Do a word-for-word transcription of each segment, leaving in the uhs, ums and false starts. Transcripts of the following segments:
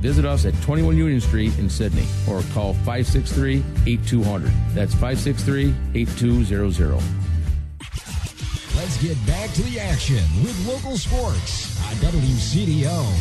Visit us at twenty-one Union Street in Sydney or call five six three, eight two zero zero. That's five six three, eight two zero zero. Let's get back to the action with local sports on W C D O.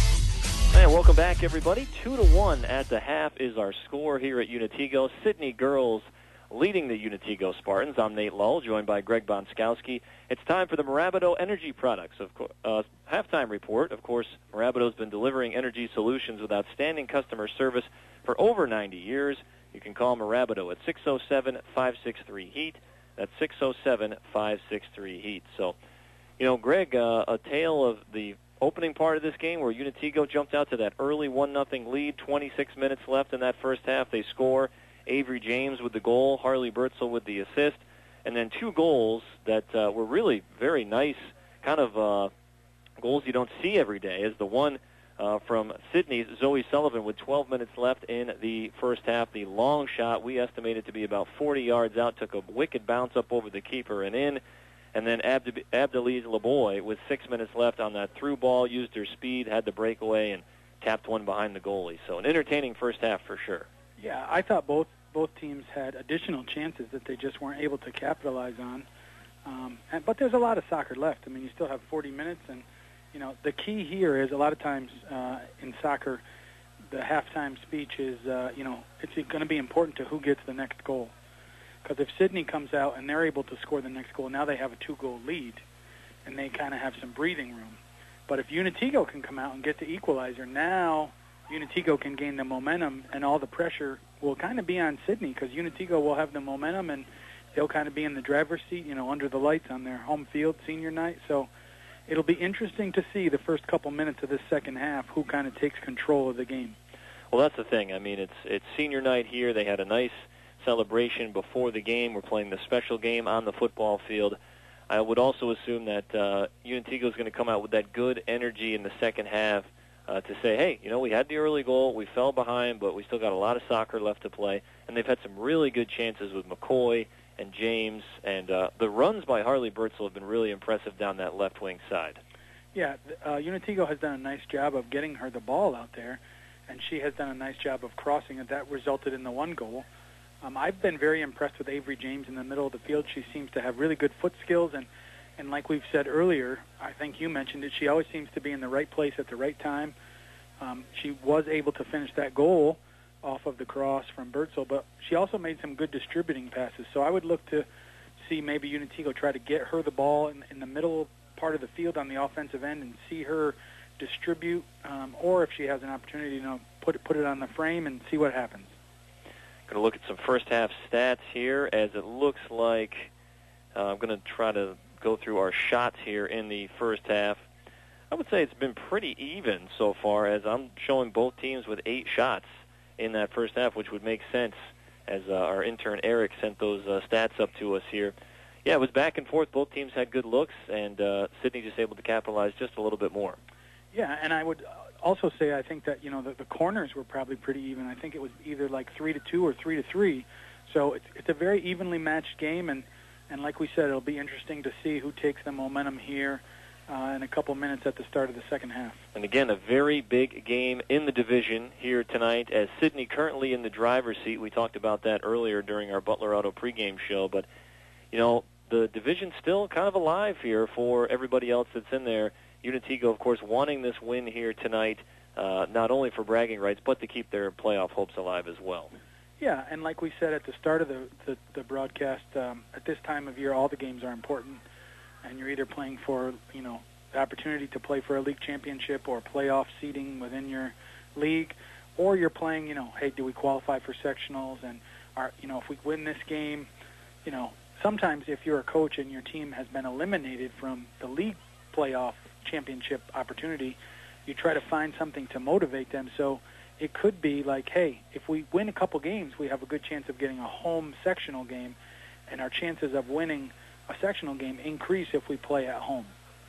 And welcome back, everybody. Two to one at the half is our score here at Unitego. Sydney girls leading the Unitego Spartans. I'm Nate Lull, joined by Greg Bonskowski. It's time for the Marabato Energy Products of co- uh, halftime report. Of course, Marabato's been delivering energy solutions with outstanding customer service for over ninety years. You can call Marabato at six oh seven, five six three, HEAT. That's six oh seven, five six three, HEAT. So, you know, Greg, uh, a tale of the opening part of this game where Unitego jumped out to that early one nothing lead, twenty-six minutes left in that first half. They score. Avery James with the goal, Harley Bertzel with the assist, and then two goals that uh, were really very nice, kind of uh, goals you don't see every day, is the one uh, from Sydney's Zoe Sullivan with twelve minutes left in the first half. The long shot, we estimated to be about forty yards out, took a wicked bounce up over the keeper and in. And then Abd- Abdeliz Laboy, with six minutes left on that through ball, used her speed, had the breakaway, and tapped one behind the goalie. So an entertaining first half for sure. Yeah, I thought both both teams had additional chances that they just weren't able to capitalize on. Um, and, but there's a lot of soccer left. I mean, you still have forty minutes, and you know the key here is a lot of times uh, in soccer, the halftime speech is uh, you know it's going to be important to who gets the next goal. Because if Sydney comes out and they're able to score the next goal, now they have a two-goal lead, and they kind of have some breathing room. But if Unitego can come out and get the equalizer, now Unitego can gain the momentum, and all the pressure will kind of be on Sydney because Unitego will have the momentum, and they'll kind of be in the driver's seat, you know, under the lights on their home field senior night. So it'll be interesting to see the first couple minutes of this second half who kind of takes control of the game. Well, that's the thing. I mean, it's it's senior night here. They had a nice celebration before the game. We're playing the special game on the football field. I would also assume that uh, Unitego is going to come out with that good energy in the second half uh, to say, hey, you know, we had the early goal, we fell behind, but we still got a lot of soccer left to play. And they've had some really good chances with McCoy and James, and uh, the runs by Harley Bertzel have been really impressive down that left wing side. Yeah, uh, Unitego has done a nice job of getting her the ball out there, and she has done a nice job of crossing it. That resulted in the one goal. Um, I've been very impressed with Avery James in the middle of the field. She seems to have really good foot skills, and, and like we've said earlier, I think you mentioned it, she always seems to be in the right place at the right time. Um, she was able to finish that goal off of the cross from Bertzel, but she also made some good distributing passes. So I would look to see maybe Unitego try to get her the ball in, in the middle part of the field on the offensive end and see her distribute, um, or if she has an opportunity, you know, put it, put it on the frame and see what happens. Going to look at some first half stats here, as it looks like uh, I'm going to try to go through our shots here in the first half. I would say it's been pretty even so far, as I'm showing both teams with eight shots in that first half, which would make sense as uh, our intern Eric sent those uh, stats up to us here. Yeah, it was back and forth. Both teams had good looks, and uh, Sydney just able to capitalize just a little bit more. Yeah, and I would also say I think that, you know, the, the corners were probably pretty even. I think it was either like three to two or three to three. So it's, it's a very evenly matched game, and, and like we said, it'll be interesting to see who takes the momentum here uh, in a couple minutes at the start of the second half. And again, a very big game in the division here tonight, as Sydney currently in the driver's seat. We talked about that earlier during our Butler Auto pregame show, but, you know, the division's still kind of alive here for everybody else that's in there. Unitego, of course, wanting this win here tonight, uh, not only for bragging rights, but to keep their playoff hopes alive as well. Yeah, and like we said at the start of the, the, the broadcast, um, at this time of year, all the games are important, and you're either playing for, you know, the opportunity to play for a league championship or playoff seeding within your league, or you're playing, you know, hey, do we qualify for sectionals, and, are, you know, if we win this game, you know, sometimes if you're a coach and your team has been eliminated from the league playoff championship opportunity, you try to find something to motivate them. So it could be like, hey, if we win a couple games, we have a good chance of getting a home sectional game, and our chances of winning a sectional game increase if we play at home.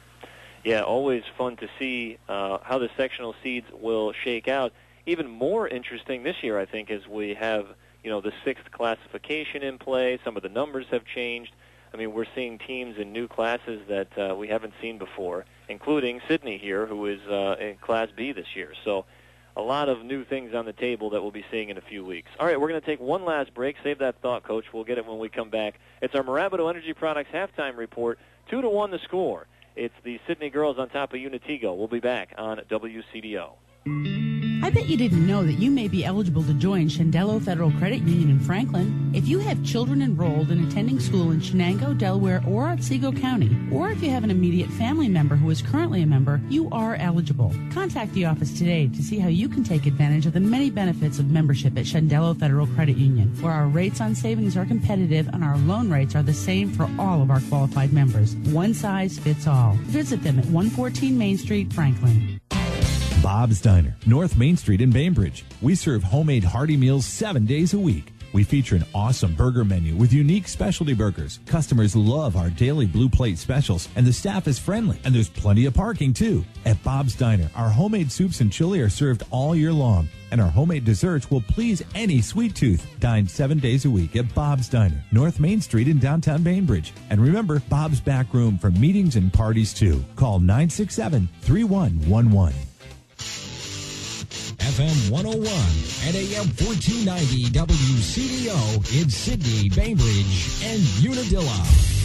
Yeah, always fun to see uh, how the sectional seeds will shake out. Even more interesting this year, I think, is we have, you know, the sixth classification in play. Some of the numbers have changed. I mean, we're seeing teams in new classes that uh, we haven't seen before, including Sydney here, who is uh, in Class B this year. So a lot of new things on the table that we'll be seeing in a few weeks. All right, we're going to take one last break. Save that thought, Coach. We'll get it when we come back. It's our Mirabito Energy Products halftime report. Two to one the score. It's the Sidney girls on top of Unitigo. We'll be back on W C D O. I bet you didn't know that you may be eligible to join Shendello Federal Credit Union in Franklin. If you have children enrolled and attending school in Shenango, Delaware, or Otsego County, or if you have an immediate family member who is currently a member, you are eligible. Contact the office today to see how you can take advantage of the many benefits of membership at Shendello Federal Credit Union, where our rates on savings are competitive and our loan rates are the same for all of our qualified members. One size fits all. Visit them at one fourteen Main Street, Franklin. Bob's Diner, North Main Street in Bainbridge. We serve homemade hearty meals seven days a week. We feature an awesome burger menu with unique specialty burgers. Customers love our daily blue plate specials, and the staff is friendly, and there's plenty of parking, too. At Bob's Diner, our homemade soups and chili are served all year long, and our homemade desserts will please any sweet tooth. Dine seven days a week at Bob's Diner, North Main Street in downtown Bainbridge. And remember, Bob's back room for meetings and parties, too. Call nine six seven, three one one one. F M one oh one and A M fourteen ninety W C D O in Sidney, Bainbridge, and Unadilla.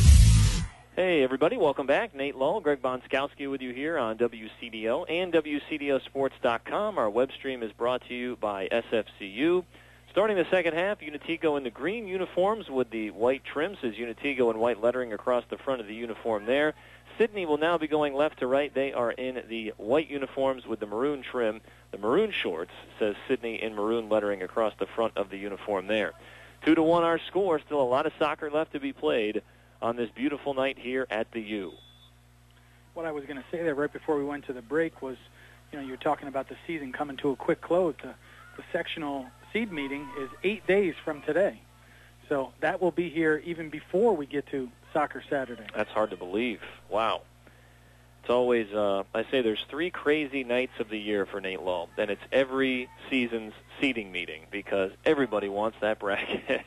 Hey, everybody. Welcome back. Nate Lull, Greg Bonskowski with you here on W C D O and W C D O sports dot com. Our web stream is brought to you by S F C U. Starting the second half, Unitigo in the green uniforms with the white trim, says Unitigo in white lettering across the front of the uniform there. Sidney will now be going left to right. They are in the white uniforms with the maroon trim. The maroon shorts, says Sidney in maroon lettering across the front of the uniform there. Two to one our score. Still a lot of soccer left to be played on this beautiful night here at the U. What I was going to say there right before we went to the break was, you know, you were talking about the season coming to a quick close. The, the sectional seed meeting is eight days from today. So that will be here even before we get to Soccer Saturday. That's hard to believe. Wow. It's always, uh, I say there's three crazy nights of the year for Nate Lull. Then it's every season's seeding meeting because everybody wants that bracket.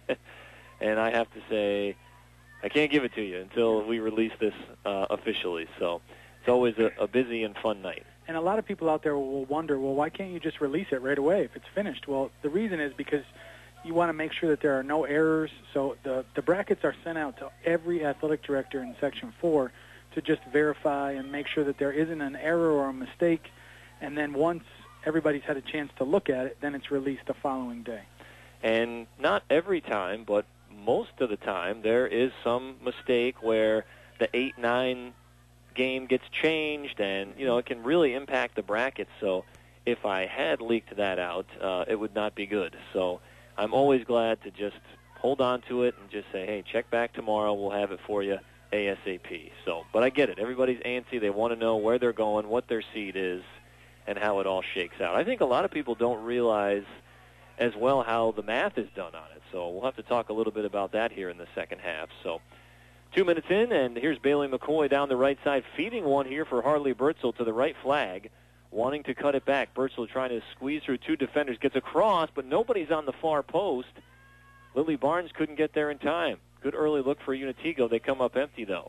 And I have to say, I can't give it to you until we release this uh, officially. So it's always a, a busy and fun night. And a lot of people out there will wonder, well, why can't you just release it right away if it's finished? Well, the reason is because you want to make sure that there are no errors. So the, the brackets are sent out to every athletic director in Section four to just verify and make sure that there isn't an error or a mistake. And then once everybody's had a chance to look at it, then it's released the following day. And not every time, but most of the time, there is some mistake where the eight nine game gets changed, and, you know, it can really impact the brackets. So if I had leaked that out, uh, it would not be good. So I'm always glad to just hold on to it and just say, hey, check back tomorrow. We'll have it for you ASAP. So, but I get it. Everybody's antsy. They want to know where they're going, what their seed is, and how it all shakes out. I think a lot of people don't realize as well how the math is done on it. So we'll have to talk a little bit about that here in the second half. So two minutes in, and here's Bailey McCoy down the right side, feeding one here for Harley Bertzel to the right flag, wanting to cut it back. Bertzel trying to squeeze through two defenders, gets across, but nobody's on the far post. Lily Barnes couldn't get there in time. Good early look for Unitigo. They come up empty, though.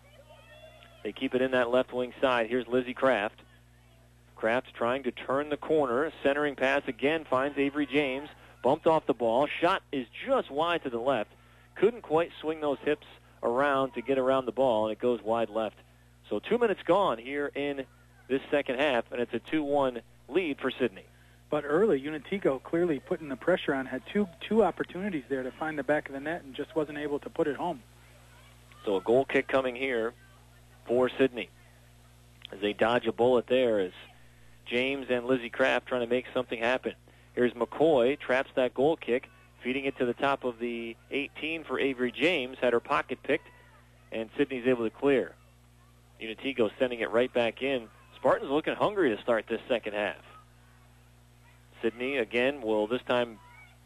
They keep it in that left wing side. Here's Lizzie Kraft. Kraft trying to turn the corner. Centering pass again finds Avery James. Bumped off the ball. Shot is just wide to the left. Couldn't quite swing those hips around to get around the ball, and it goes wide left. So two minutes gone here in this second half, and it's a two one lead for Sidney. But early, Unitigo clearly putting the pressure on, had two two opportunities there to find the back of the net and just wasn't able to put it home. So a goal kick coming here for Sidney as they dodge a bullet there as James and Lizzie Kraft trying to make something happen. Here's McCoy, traps that goal kick, feeding it to the top of the eighteen for Avery James, had her pocket picked, and Sidney's able to clear. Unitigo sending it right back in. Spartans looking hungry to start this second half. Sidney, again, will this time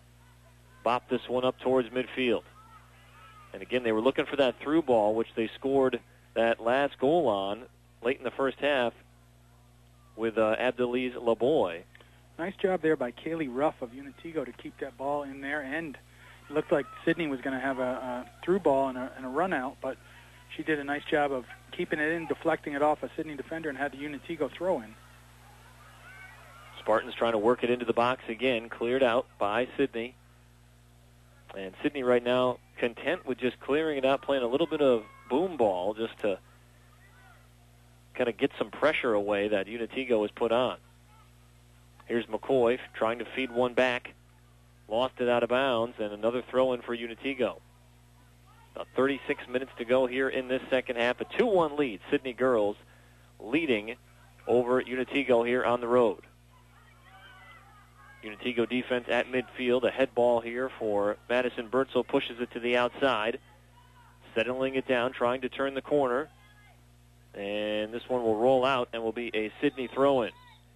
bop this one up towards midfield. And again, they were looking for that through ball, which they scored that last goal on late in the first half with uh, Abdelaziz Laboy. Nice job there by Kaylee Ruff of Unitigo to keep that ball in there. And it looked like Sidney was going to have a, a through ball and a, and a run out, but she did a nice job of keeping it in, deflecting it off a Sidney defender, and had the Unitigo throw in. Spartans trying to work it into the box again, cleared out by Sidney. And Sidney right now content with just clearing it out, playing a little bit of boom ball just to kind of get some pressure away that Unitigo has put on. Here's McCoy trying to feed one back. Lost it out of bounds, and another throw-in for Unitigo. About thirty-six minutes to go here in this second half. A two one lead. Sidney Girls leading over Unitigo here on the road. Unitigo defense at midfield. A head ball here for Madison Bertzel. Pushes it to the outside. Settling it down, trying to turn the corner. And this one will roll out and will be a Sidney throw-in.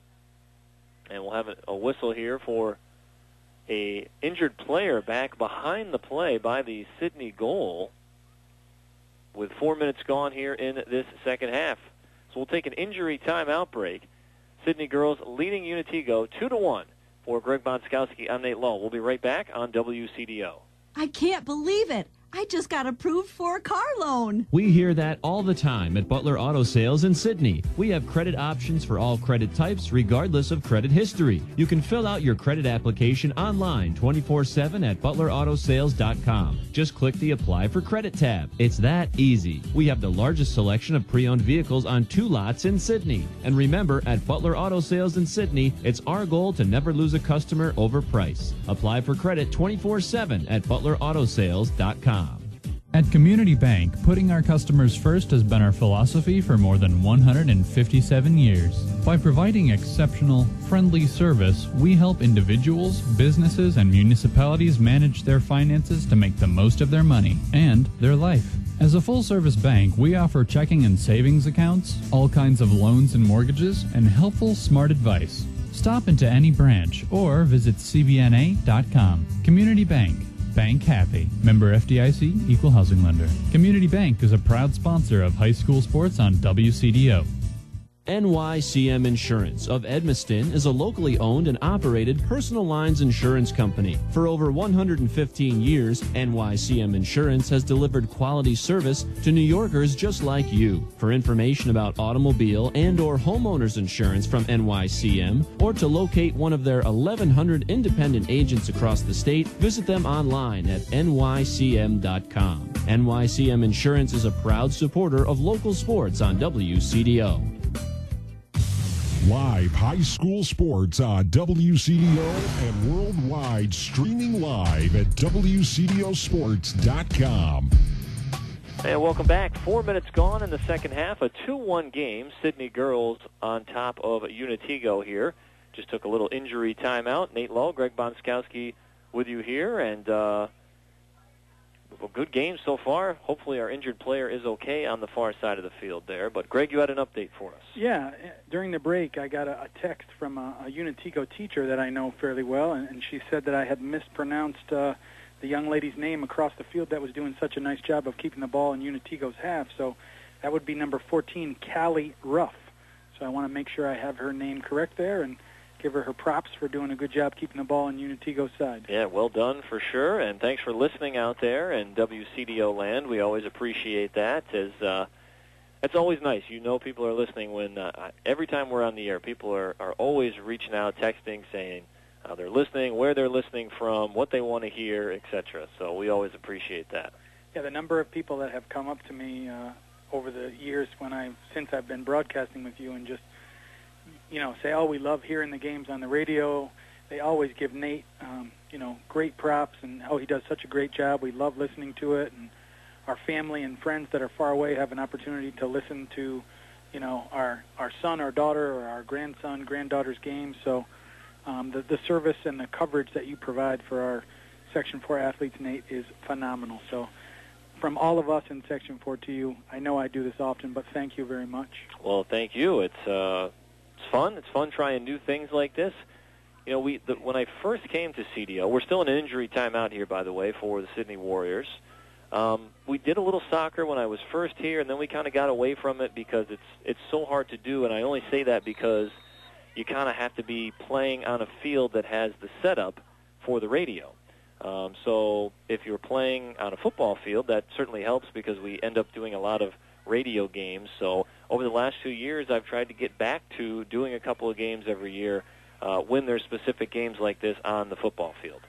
And we'll have a, a whistle here for a injured player back behind the play by the Sidney goal with four minutes gone here in this second half. So we'll take an injury timeout break. Sidney Girls leading Unitigo two to one. For Greg Bonskowski, I'm Nate Lowe. We'll be right back on W C D O. I can't believe it. I just got approved for a car loan. We hear that all the time at Butler Auto Sales in Sydney. We have credit options for all credit types, regardless of credit history. You can fill out your credit application online twenty-four seven at butler auto sales dot com. Just click the Apply for Credit tab. It's that easy. We have the largest selection of pre-owned vehicles on two lots in Sydney. And remember, at Butler Auto Sales in Sydney, it's our goal to never lose a customer over price. Apply for credit twenty-four seven at butler auto sales dot com. At Community Bank, putting our customers first has been our philosophy for more than one hundred fifty-seven years. By providing exceptional, friendly service, we help individuals, businesses, and municipalities manage their finances to make the most of their money and their life. As a full-service bank, we offer checking and savings accounts, all kinds of loans and mortgages, and helpful, smart advice. Stop into any branch or visit c b n a dot com. Community Bank. Bank happy. Member F D I C, Equal Housing Lender. Community Bank is a proud sponsor of high school sports on W C D O. N Y C M Insurance of Edmiston is a locally owned and operated personal lines insurance company. For over one hundred fifteen years, N Y C M Insurance has delivered quality service to New Yorkers just like you. For information about automobile and or homeowners insurance from N Y C M, or to locate one of their eleven hundred independent agents across the state, visit them online at N Y C M dot com. N Y C M Insurance is a proud supporter of local sports on W C D O. Live high school sports on W C D O and worldwide, streaming live at W C D O sports dot com. And welcome back. Four minutes gone in the second half. A two one game. Sidney Girls on top of Unitigo here. Just took a little injury timeout. Nate Lowe, Greg Bonskowski with you here. And uh, a good game so far. Hopefully our injured player is okay on the far side of the field there. But, Greg, you had an update for us. Yeah, during the break I got a, a text from a, a Unitigo teacher that I know fairly well, and, and she said that I had mispronounced uh, the young lady's name across the field that was doing such a nice job of keeping the ball in Unitigo's half. So that would be number fourteen, Callie Ruff. So I want to make sure I have her name correct there and give her her props for doing a good job keeping the ball on Unitigo's side. Yeah, well done for sure, and thanks for listening out there in W C D O land. We always appreciate that. As uh, it's always nice. You know people are listening when uh, every time we're on the air, people are, are always reaching out, texting, saying uh, they're listening, where they're listening from, what they want to hear, et cetera. So we always appreciate that. Yeah, the number of people that have come up to me uh, over the years when I since I've been broadcasting with you and just you know, say, oh, we love hearing the games on the radio. They always give Nate, um, you know, great props and, oh, he does such a great job. We love listening to it. And our family and friends that are far away have an opportunity to listen to, you know, our, our son, our daughter, or our grandson, granddaughter's games. So um, the, the service and the coverage that you provide for our Section four athletes, Nate, is phenomenal. So from all of us in Section four to you, I know I do this often, but thank you very much. Well, thank you. It's... Uh It's fun. It's fun trying new things like this. You know, we the, when I first came to C D O, we're still in an injury timeout here, by the way, for the Sydney Warriors. Um, we did a little soccer when I was first here, and then we kind of got away from it because it's it's so hard to do, and I only say that because you kind of have to be playing on a field that has the setup for the radio. Um, so if you're playing on a football field, that certainly helps because we end up doing a lot of radio games. So over the last two years, I've tried to get back to doing a couple of games every year uh, when there's specific games like this on the football field.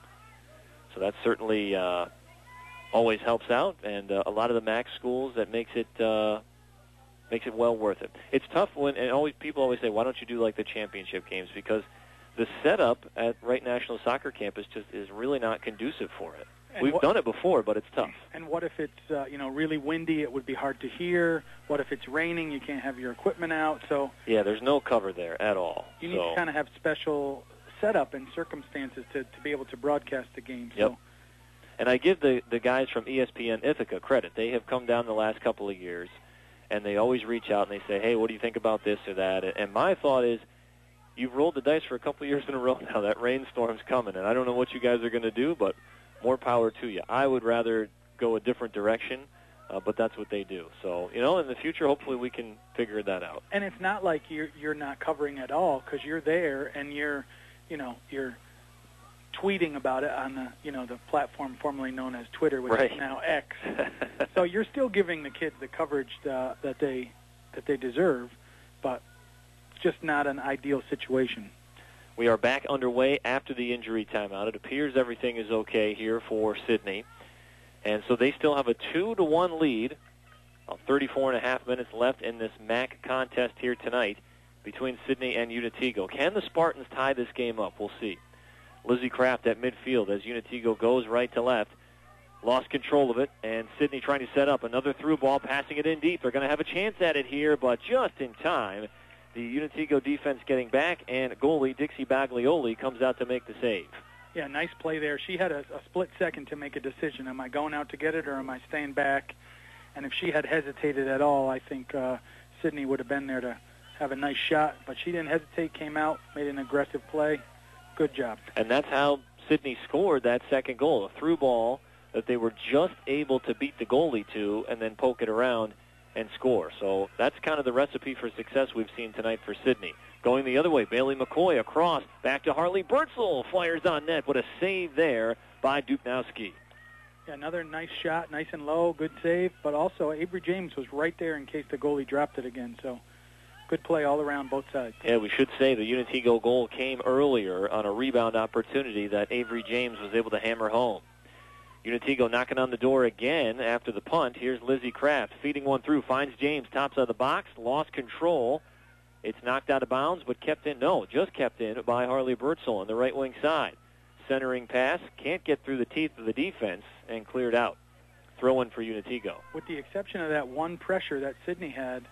So that certainly uh, always helps out, and uh, a lot of the MAC schools, that makes it uh, makes it well worth it. It's tough when, and always people always say, why don't you do like the championship games? Because the setup at Wright National Soccer Campus just is really not conducive for it. And We've what, done it before, but it's tough. And what if it's uh, you know really windy? It would be hard to hear. What if it's raining? You can't have your equipment out. So yeah, there's no cover there at all. You need so. to kind of have special setup and circumstances to, to be able to broadcast the game. Yep. So. And I give the, the guys from E S P N Ithaca credit. They have come down the last couple of years, and they always reach out and they say, hey, what do you think about this or that? And my thought is, you've rolled the dice for a couple of years in a row now. That rainstorm's coming, and I don't know what you guys are going to do, but more power to you. I would rather go a different direction, uh, but that's what they do. So, you know, in the future, hopefully we can figure that out. And it's not like you're, you're not covering at all, because you're there and you're, you know, you're tweeting about it on the, you know, the platform formerly known as Twitter, which right. is now X. So you're still giving the kids the coverage uh, that they that they deserve, but it's just not an ideal situation. We are back underway after the injury timeout. It appears everything is okay here for Sidney. And so they still have a two to one lead. thirty-four and a half minutes left in this MAC contest here tonight between Sidney and Unitigo. Can the Spartans tie this game up? We'll see. Lizzie Kraft at midfield as Unitigo goes right to left. Lost control of it, and Sidney trying to set up another through ball, passing it in deep. They're going to have a chance at it here, but just in time. The Unitigo defense getting back, and goalie Dixie Baglioli comes out to make the save. Yeah, nice play there. She had a, a split second to make a decision. Am I going out to get it, or am I staying back? And if she had hesitated at all, I think uh, Sidney would have been there to have a nice shot. But she didn't hesitate, came out, made an aggressive play. Good job. And that's how Sidney scored that second goal, a through ball that they were just able to beat the goalie to and then poke it around and score. So that's kind of the recipe for success we've seen tonight for Sidney. Going the other way, Bailey McCoy across, back to Harley Bertzel, fires on net. What a save there by Duknowski. Yeah, another nice shot, nice and low, good save, but also Avery James was right there in case the goalie dropped it again. So good play all around both sides. Yeah, we should say the Unitigo goal came earlier on a rebound opportunity that Avery James was able to hammer home. Unitigo knocking on the door again after the punt. Here's Lizzie Kraft feeding one through, finds James, tops of the box, lost control. It's knocked out of bounds, but kept in. No, just kept in by Harley Bertzel on the right wing side. Centering pass, can't get through the teeth of the defense, and cleared out. Throw in for Unitigo. With the exception of that one pressure that Sidney had,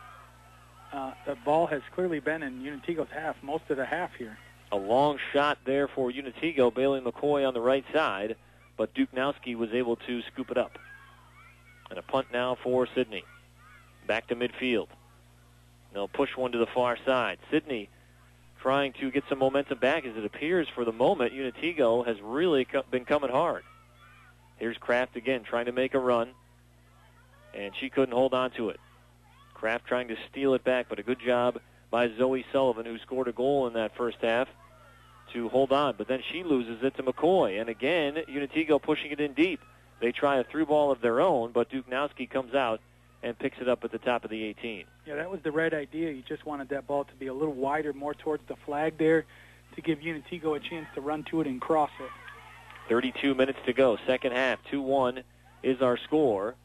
uh, the ball has clearly been in Unitigo's half, most of the half here. A long shot there for Unitigo, Bailey McCoy on the right side, but Duknowski was able to scoop it up. And a punt now for Sidney. Back to midfield. They'll push one to the far side. Sidney trying to get some momentum back as it appears for the moment Unitigo has really co- been coming hard. Here's Kraft again trying to make a run, and she couldn't hold on to it. Kraft trying to steal it back, but a good job by Zoe Sullivan, who scored a goal in that first half, to hold on. But then she loses it to McCoy, and again, Unitigo pushing it in deep. They try a through ball of their own, but Duknowski comes out and picks it up at the top of the eighteen. Yeah, that was the right idea. You just wanted that ball to be a little wider, more towards the flag there, to give Unitigo a chance to run to it and cross it. thirty-two minutes to go. Second half, two one is our score.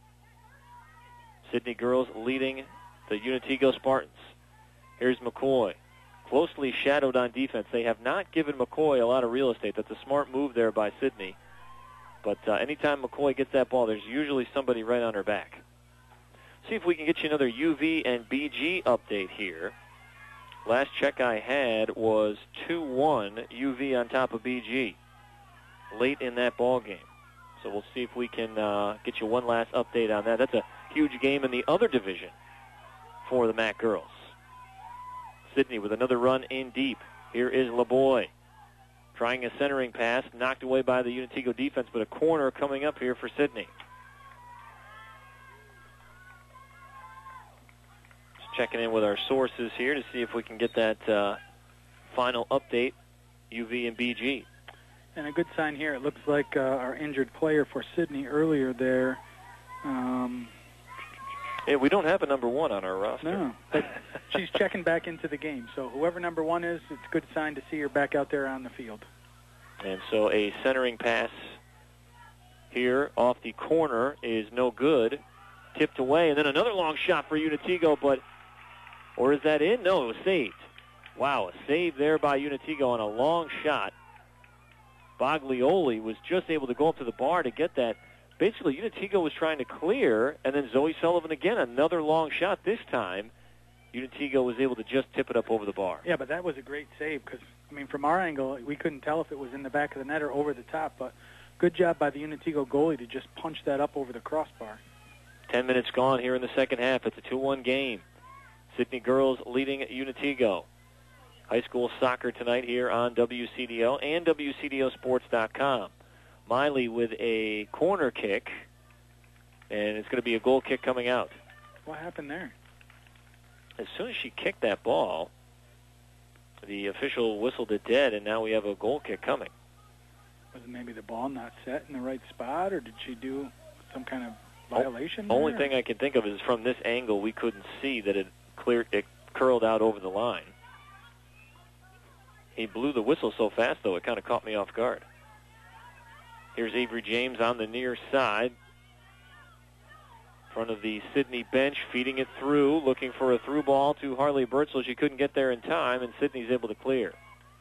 Sidney girls leading the Unitigo Spartans. Here's McCoy. Closely shadowed on defense. They have not given McCoy a lot of real estate. That's a smart move there by Sidney. But uh, anytime McCoy gets that ball, there's usually somebody right on her back. See if we can get you another U V and B G update here. Last check I had was two one U V on top of B G late in that ball game. So we'll see if we can uh, get you one last update on that. That's a huge game in the other division for the MAC girls. Sidney with another run in deep. Here is LeBoy trying a centering pass, knocked away by the Unitigo defense, but a corner coming up here for Sidney. Just checking in with our sources here to see if we can get that uh, final update, U V and B G. And a good sign here, it looks like uh, our injured player for Sidney earlier there, um, Hey, we don't have a number one on our roster. No, but she's checking back into the game. So whoever number one is, it's a good sign to see her back out there on the field. And so a centering pass here off the corner is no good. Tipped away, and then another long shot for Unitigo, but, or is that in? No, it was saved. Wow, a save there by Unitigo on a long shot. Baglioli was just able to go up to the bar to get that. Basically, Unitigo was trying to clear, and then Zoe Sullivan again, another long shot this time. Unitigo was able to just tip it up over the bar. Yeah, but that was a great save because, I mean, from our angle, we couldn't tell if it was in the back of the net or over the top, but good job by the Unitigo goalie to just punch that up over the crossbar. Ten minutes gone here in the second half. It's a two one game. Sydney girls leading Unitigo. High school soccer tonight here on W C D O and W C D O sports dot com. Miley with a corner kick, and it's going to be a goal kick coming out. What happened there? As soon as she kicked that ball, the official whistled it dead, and now we have a goal kick coming. Was it maybe the ball not set in the right spot, or did she do some kind of violation? The only there? thing I can think of is from this angle, we couldn't see that it cleared, it curled out over the line. He blew the whistle so fast, though, it kind of caught me off guard. Here's Avery James on the near side. In front of the Sydney bench, feeding it through, looking for a through ball to Harley Bertzel. She couldn't get there in time, and Sydney's able to clear.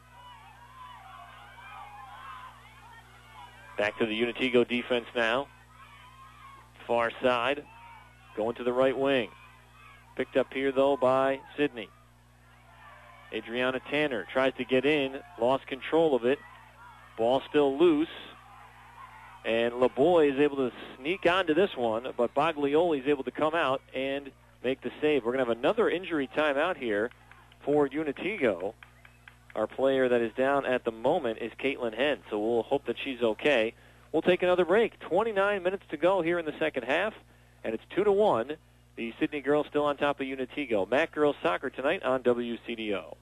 Back to the Unitigo defense now. Far side, going to the right wing. Picked up here, though, by Sydney. Adriana Tanner tries to get in, lost control of it. Ball still loose. And LeBoy is able to sneak onto this one, but Baglioli is able to come out and make the save. We're going to have another injury timeout here for Unitigo. Our player that is down at the moment is Caitlin Henn, so we'll hope that she's okay. We'll take another break. twenty-nine minutes to go here in the second half, and it's two to one. The Sydney girls still on top of Unitigo. Mac girls soccer tonight on W C D O.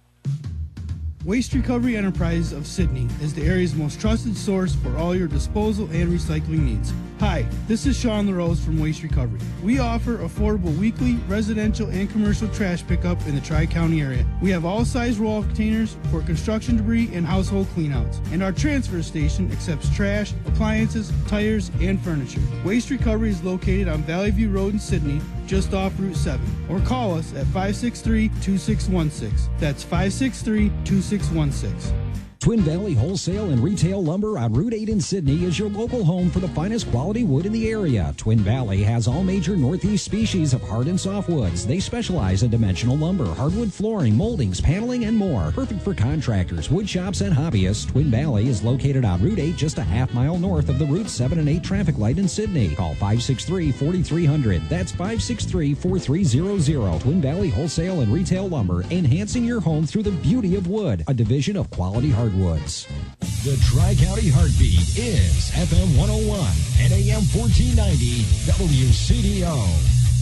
Waste Recovery Enterprise of Sydney is the area's most trusted source for all your disposal and recycling needs. Hi, this is Sean LaRose from Waste Recovery. We offer affordable weekly, residential, and commercial trash pickup in the Tri-County area. We have all size roll containers for construction debris and household cleanouts. And our transfer station accepts trash, appliances, tires, and furniture. Waste Recovery is located on Valley View Road in Sydney, just off Route seven. Or call us at five six three, two six one six. That's five six three, two six one six. Twin Valley Wholesale and Retail Lumber on Route eight in Sydney is your local home for the finest quality wood in the area. Twin Valley has all major Northeast species of hard and soft woods. They specialize in dimensional lumber, hardwood flooring, moldings, paneling, and more. Perfect for contractors, wood shops, and hobbyists. Twin Valley is located on Route eight, just a half mile north of the Route seven and eight traffic light in Sydney. Call five six three, four three zero zero. That's five six three, four three zero zero. Twin Valley Wholesale and Retail Lumber, enhancing your home through the beauty of wood, a division of Quality Hardwoods. The Tri-County Heartbeat is F M one oh one and A M fourteen ninety W C D O.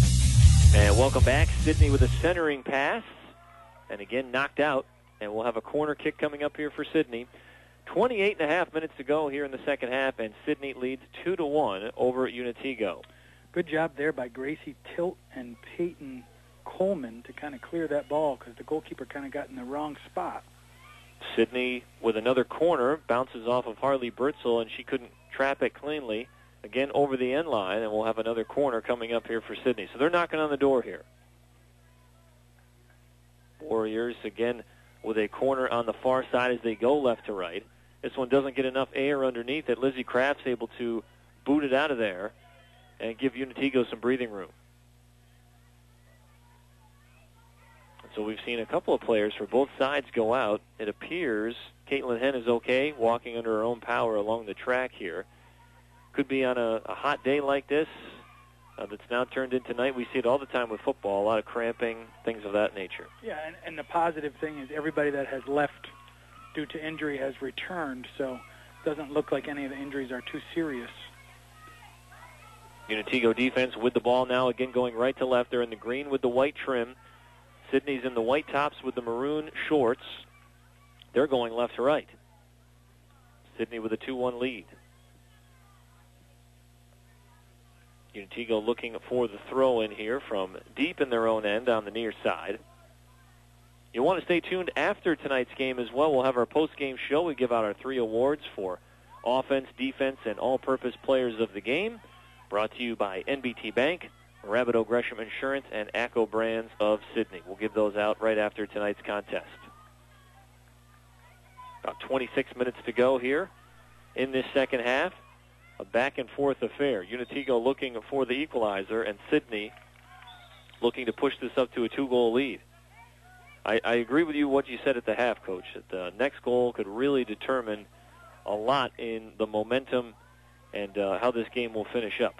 And welcome back. Sydney with a centering pass. And again, knocked out. And we'll have a corner kick coming up here for Sydney. twenty-eight and a half minutes to go here in the second half. And Sydney leads two to one over Unitigo. Good job there by Gracie Tilt and Peyton Coleman to kind of clear that ball because the goalkeeper kind of got in the wrong spot. Sydney with another corner, bounces off of Harley Bertzel, and she couldn't trap it cleanly. Again, over the end line, and we'll have another corner coming up here for Sydney. So they're knocking on the door here. Warriors, again, with a corner on the far side as they go left to right. This one doesn't get enough air underneath it. Lizzie Kraft's able to boot it out of there and give Unitigo some breathing room. So we've seen a couple of players for both sides go out. It appears Caitlin Henn is okay, walking under her own power along the track here. Could be on a, a hot day like this uh, that's now turned into night. We see it all the time with football, a lot of cramping, things of that nature. Yeah, and, and the positive thing is everybody that has left due to injury has returned, so it doesn't look like any of the injuries are too serious. Unitigo defense with the ball now, again going right to left. They're in the green with the white trim. Sydney's in the white tops with the maroon shorts. They're going left to right. Sydney with a two one lead. Unitego looking for the throw in here from deep in their own end on the near side. You want to stay tuned after tonight's game as well. We'll have our post-game show. We give out our three awards for offense, defense, and all-purpose players of the game. Brought to you by N B T Bank, Rabideau Gresham Insurance, and ACCO Brands of Sydney. We'll give those out right after tonight's contest. About twenty-six minutes to go here in this second half. A back-and-forth affair. Unitego looking for the equalizer, and Sydney looking to push this up to a two-goal lead. I, I agree with you what you said at the half, Coach, that the next goal could really determine a lot in the momentum and uh, how this game will finish up.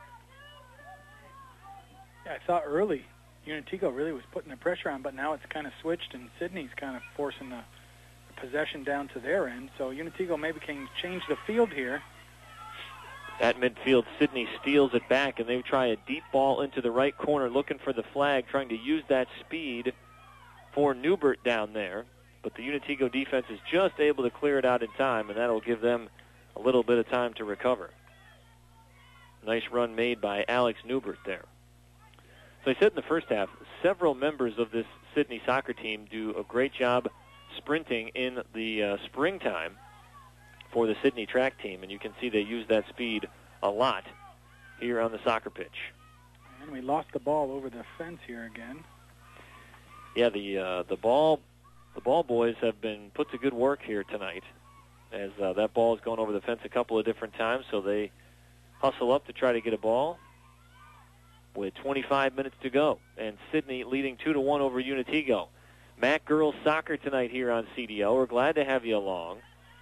Yeah, I thought early Unitego really was putting the pressure on, but now it's kind of switched, and Sydney's kind of forcing the, the possession down to their end. So Unitego maybe can change the field here. At midfield, Sydney steals it back, and they try a deep ball into the right corner, looking for the flag, trying to use that speed for Newbert down there. But the Unitego defense is just able to clear it out in time, and that'll give them a little bit of time to recover. Nice run made by Alex Newbert there. So I said in the first half, several members of this Sydney soccer team do a great job sprinting in the uh, springtime for the Sydney track team, and you can see they use that speed a lot here on the soccer pitch. And we lost the ball over the fence here again. Yeah, the uh, the ball the ball boys have been put to good work here tonight, as uh, that ball has gone over the fence a couple of different times, so they hustle up to try to get a ball with twenty-five minutes to go, and Sydney leading two to one over Unitego. Mac Girls Soccer tonight here on C D O. We're glad to have you along.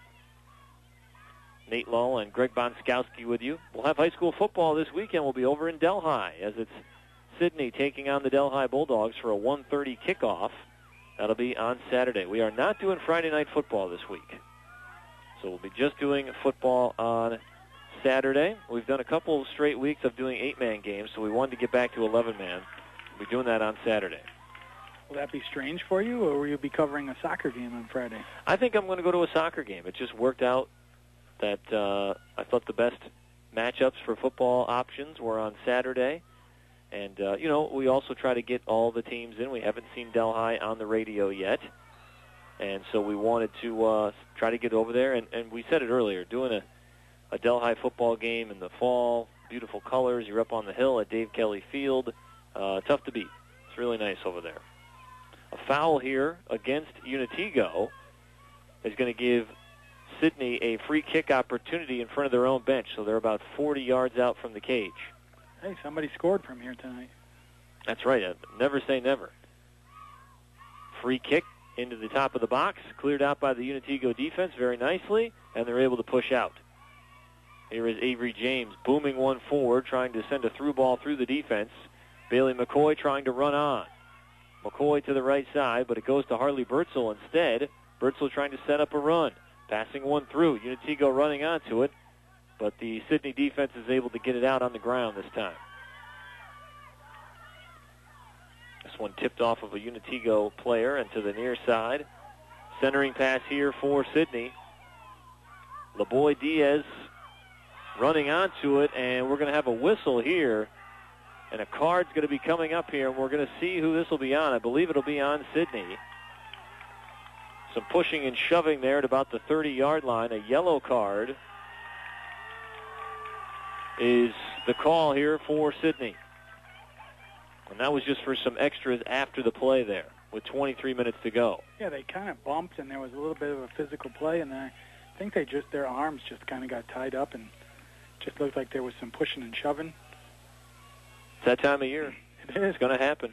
Nate Lull and Greg Bonskowski with you. We'll have high school football this weekend. We'll be over in Delhi, as it's Sydney taking on the Delhi Bulldogs for a one thirty kickoff. That'll be on Saturday. We are not doing Friday night football this week, so we'll be just doing football on Saturday. We've done a couple of straight weeks of doing eight-man games, so we wanted to get back to eleven-man. We'll be doing that on Saturday. Will that be strange for you, or will you be covering a soccer game on Friday? I think I'm going to go to a soccer game. It just worked out that uh, I thought the best matchups for football options were on Saturday. And, uh, you know, we also try to get all the teams in. We haven't seen Delhi on the radio yet. And so we wanted to uh, try to get over there. And, and we said it earlier, doing a, a Delhi football game in the fall, beautiful colors. You're up on the hill at Dave Kelly Field. Uh, tough to beat. It's really nice over there. A foul here against Unitego is going to give Sydney a free kick opportunity in front of their own bench. So they're about forty yards out from the cage. Hey, somebody scored from here tonight. That's right. Never say never. Free kick into the top of the box, cleared out by the Unitego defense very nicely, and they're able to push out. Here is Avery James booming one forward, trying to send a through ball through the defense. Bailey McCoy trying to run on. McCoy to the right side, but it goes to Harley Bertzel instead. Bertzel trying to set up a run. Passing one through. Unitego running onto it, but the Sydney defense is able to get it out on the ground this time. This one tipped off of a Unitego player and to the near side. Centering pass here for Sydney. LeBoy Diaz running onto it, and we're going to have a whistle here. And a card's going to be coming up here, and we're going to see who this will be on. I believe it'll be on Sydney. Some pushing and shoving there at about the thirty-yard line. A yellow card is the call here for Sydney. And that was just for some extras after the play there with twenty-three minutes to go. Yeah, they kind of bumped, and there was a little bit of a physical play, and I think they just their arms just kind of got tied up, and just looked like there was some pushing and shoving. It's that time of year. It is. It's going to happen.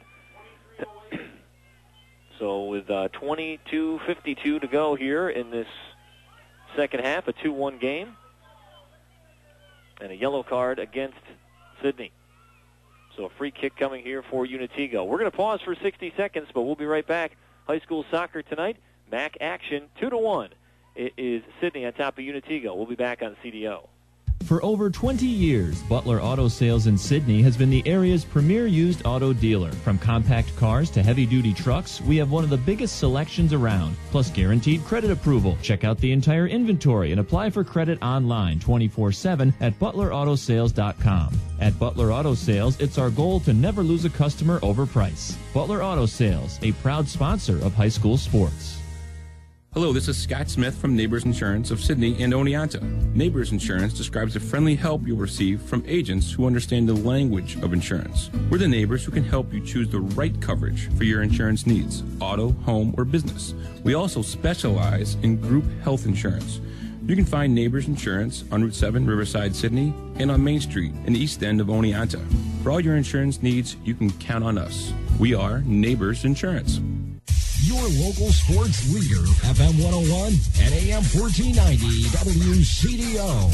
So with uh, twenty-two fifty-two to go here in this second half, a two one game, and a yellow card against Sydney. So a free kick coming here for Unitego. We're going to pause for sixty seconds, but we'll be right back. High school soccer tonight, M A C action, two to one. It is Sydney on top of Unitego. We'll be back on C D O. For over twenty years, Butler Auto Sales in Sydney has been the area's premier used auto dealer. From compact cars to heavy-duty trucks, we have one of the biggest selections around, plus guaranteed credit approval. Check out the entire inventory and apply for credit online twenty-four seven at butler auto sales dot com. At Butler Auto Sales, it's our goal to never lose a customer over price. Butler Auto Sales, a proud sponsor of high school sports. Hello, this is Scott Smith from Neighbors Insurance of Sydney and Oneonta. Neighbors Insurance describes the friendly help you'll receive from agents who understand the language of insurance. We're the neighbors who can help you choose the right coverage for your insurance needs, auto, home, or business. We also specialize in group health insurance. You can find Neighbors Insurance on Route seven, Riverside, Sydney, and on Main Street in the east end of Oneonta. For all your insurance needs, you can count on us. We are Neighbors Insurance. Your local sports leader, F M one oh one and A M fourteen ninety W C D O.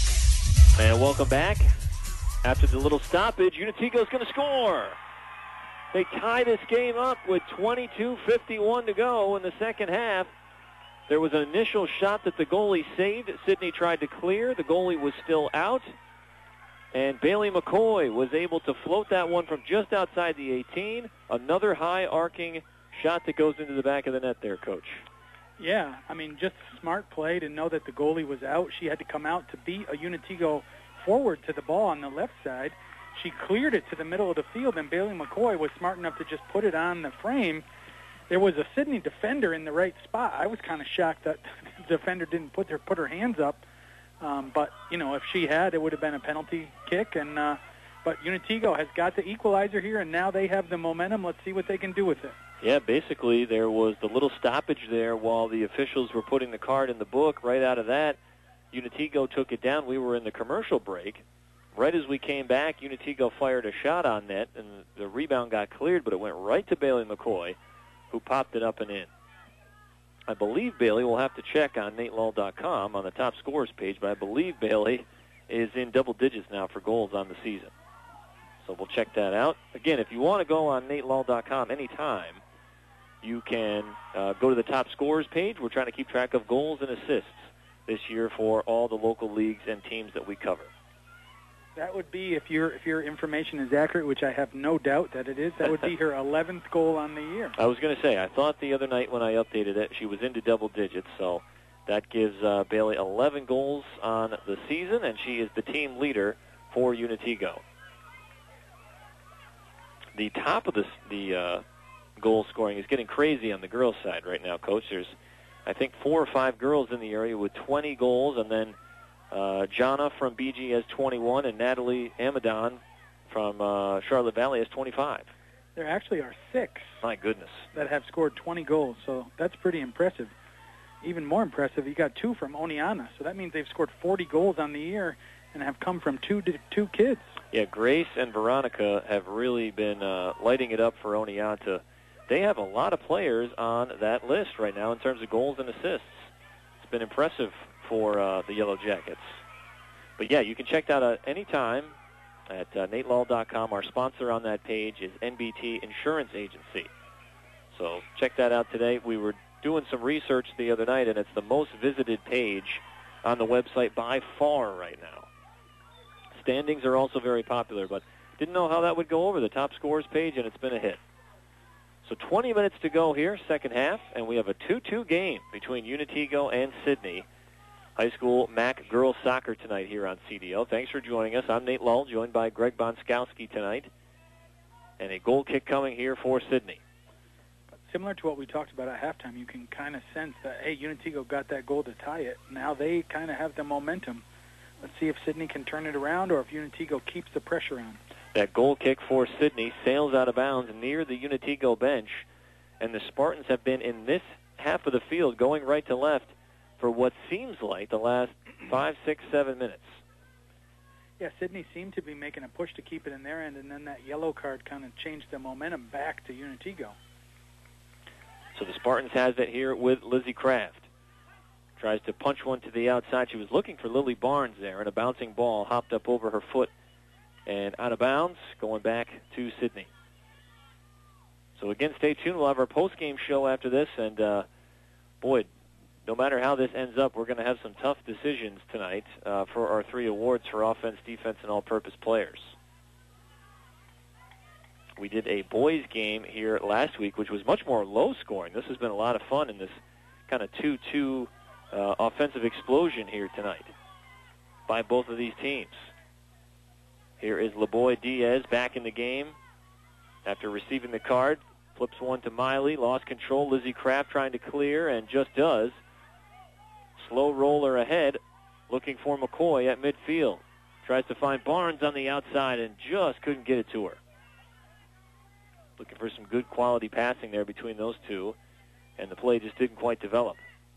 And welcome back. After the little stoppage, Unitego's going to score. They tie this game up with twenty-two fifty-one to go in the second half. There was an initial shot that the goalie saved. Sydney tried to clear. The goalie was still out. And Bailey McCoy was able to float that one from just outside the eighteen. Another high-arcing shot that goes into the back of the net there, Coach. Yeah, I mean, just smart play to know that the goalie was out. She had to come out to beat a Unitego forward to the ball on the left side. She cleared it to the middle of the field, and Bailey McCoy was smart enough to just put it on the frame. There was a Sydney defender in the right spot. I was kind of shocked that the defender didn't put her put her hands up. Um, but, you know, if she had, it would have been a penalty kick. And uh, but Unitego has got the equalizer here, and now they have the momentum. Let's see what they can do with it. Yeah, basically there was the little stoppage there while the officials were putting the card in the book. Right out of that, Unitego took it down. We were in the commercial break. Right as we came back, Unitego fired a shot on net, and the rebound got cleared, but it went right to Bailey McCoy, who popped it up and in. I believe Bailey, we'll have to check on Nate Lull dot com on the top scorers page, but I believe Bailey is in double digits now for goals on the season. So we'll check that out. Again, if you want to go on Nate Lull dot com anytime, you can uh, go to the top scorers page. We're trying to keep track of goals and assists this year for all the local leagues and teams that we cover. That would be, if your if your information is accurate, which I have no doubt that it is, that would be her eleventh goal on the year. I was going to say, I thought the other night when I updated it, she was into double digits, so that gives uh, Bailey eleven goals on the season, and she is the team leader for Unitego. The top of the, the uh, goal scoring is getting crazy on the girls' side right now, Coach. There's, I think, four or five girls in the area with twenty goals, and then uh, Jana from B G has twenty-one, and Natalie Amadon from uh, Charlotte Valley has twenty-five. There actually are six. My goodness. That have scored twenty goals, so that's pretty impressive. Even more impressive, you got two from Oneonta, so that means they've scored forty goals on the year and have come from two two kids. Yeah, Grace and Veronica have really been uh, lighting it up for Oneonta. They have a lot of players on that list right now in terms of goals and assists. It's been impressive for uh, the Yellow Jackets. But, yeah, you can check that out anytime at uh, Nate Lull dot com. Our sponsor on that page is N B T Insurance Agency. So check that out today. We were doing some research the other night, and it's the most visited page on the website by far right now. Standings are also very popular, but didn't know how that would go over the top scorers page, and it's been a hit. So twenty minutes to go here, second half, and we have a two two game between Unitego and Sydney High School M A C girls soccer tonight here on C D O. Thanks for joining us. I'm Nate Lull, joined by Greg Bonskowski tonight. And a goal kick coming here for Sydney. Similar to what we talked about at halftime, you can kind of sense that, hey, Unitego got that goal to tie it. Now they kind of have the momentum. Let's see if Sydney can turn it around or if Unitego keeps the pressure on. That goal kick for Sydney sails out of bounds near the Unitego bench, and the Spartans have been in this half of the field going right to left for what seems like the last five, six, seven minutes. Yeah, Sydney seemed to be making a push to keep it in their end, and then that yellow card kind of changed the momentum back to Unitego. So the Spartans has it here with Lizzie Kraft. Tries to punch one to the outside. She was looking for Lily Barnes there, and a bouncing ball hopped up over her foot and out of bounds, going back to Sydney. So again, stay tuned. We'll have our post-game show after this, and uh, boy, no matter how this ends up, we're going to have some tough decisions tonight uh, for our three awards for offense, defense, and all-purpose players. We did a boys game here last week, which was much more low-scoring. This has been a lot of fun in this kind of two two uh, offensive explosion here tonight by both of these teams. Here is LeBoy Diaz back in the game after receiving the card. Flips one to Miley, lost control. Lizzie Kraft trying to clear, and just does. Slow roller ahead, looking for McCoy at midfield. Tries to find Barnes on the outside and just couldn't get it to her. Looking for some good quality passing there between those two, and the play just didn't quite develop.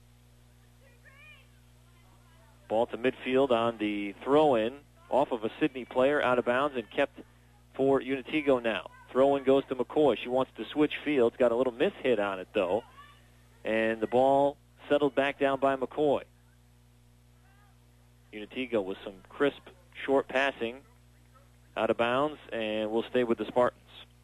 Ball to midfield on the throw-in, off of a Sydney player, out of bounds, and kept for Unitigo now. Throw-in goes to McCoy. She wants to switch fields. Got a little miss hit on it, though. And the ball settled back down by McCoy. Unitigo with some crisp, short passing, out of bounds, and will stay with the Spartans.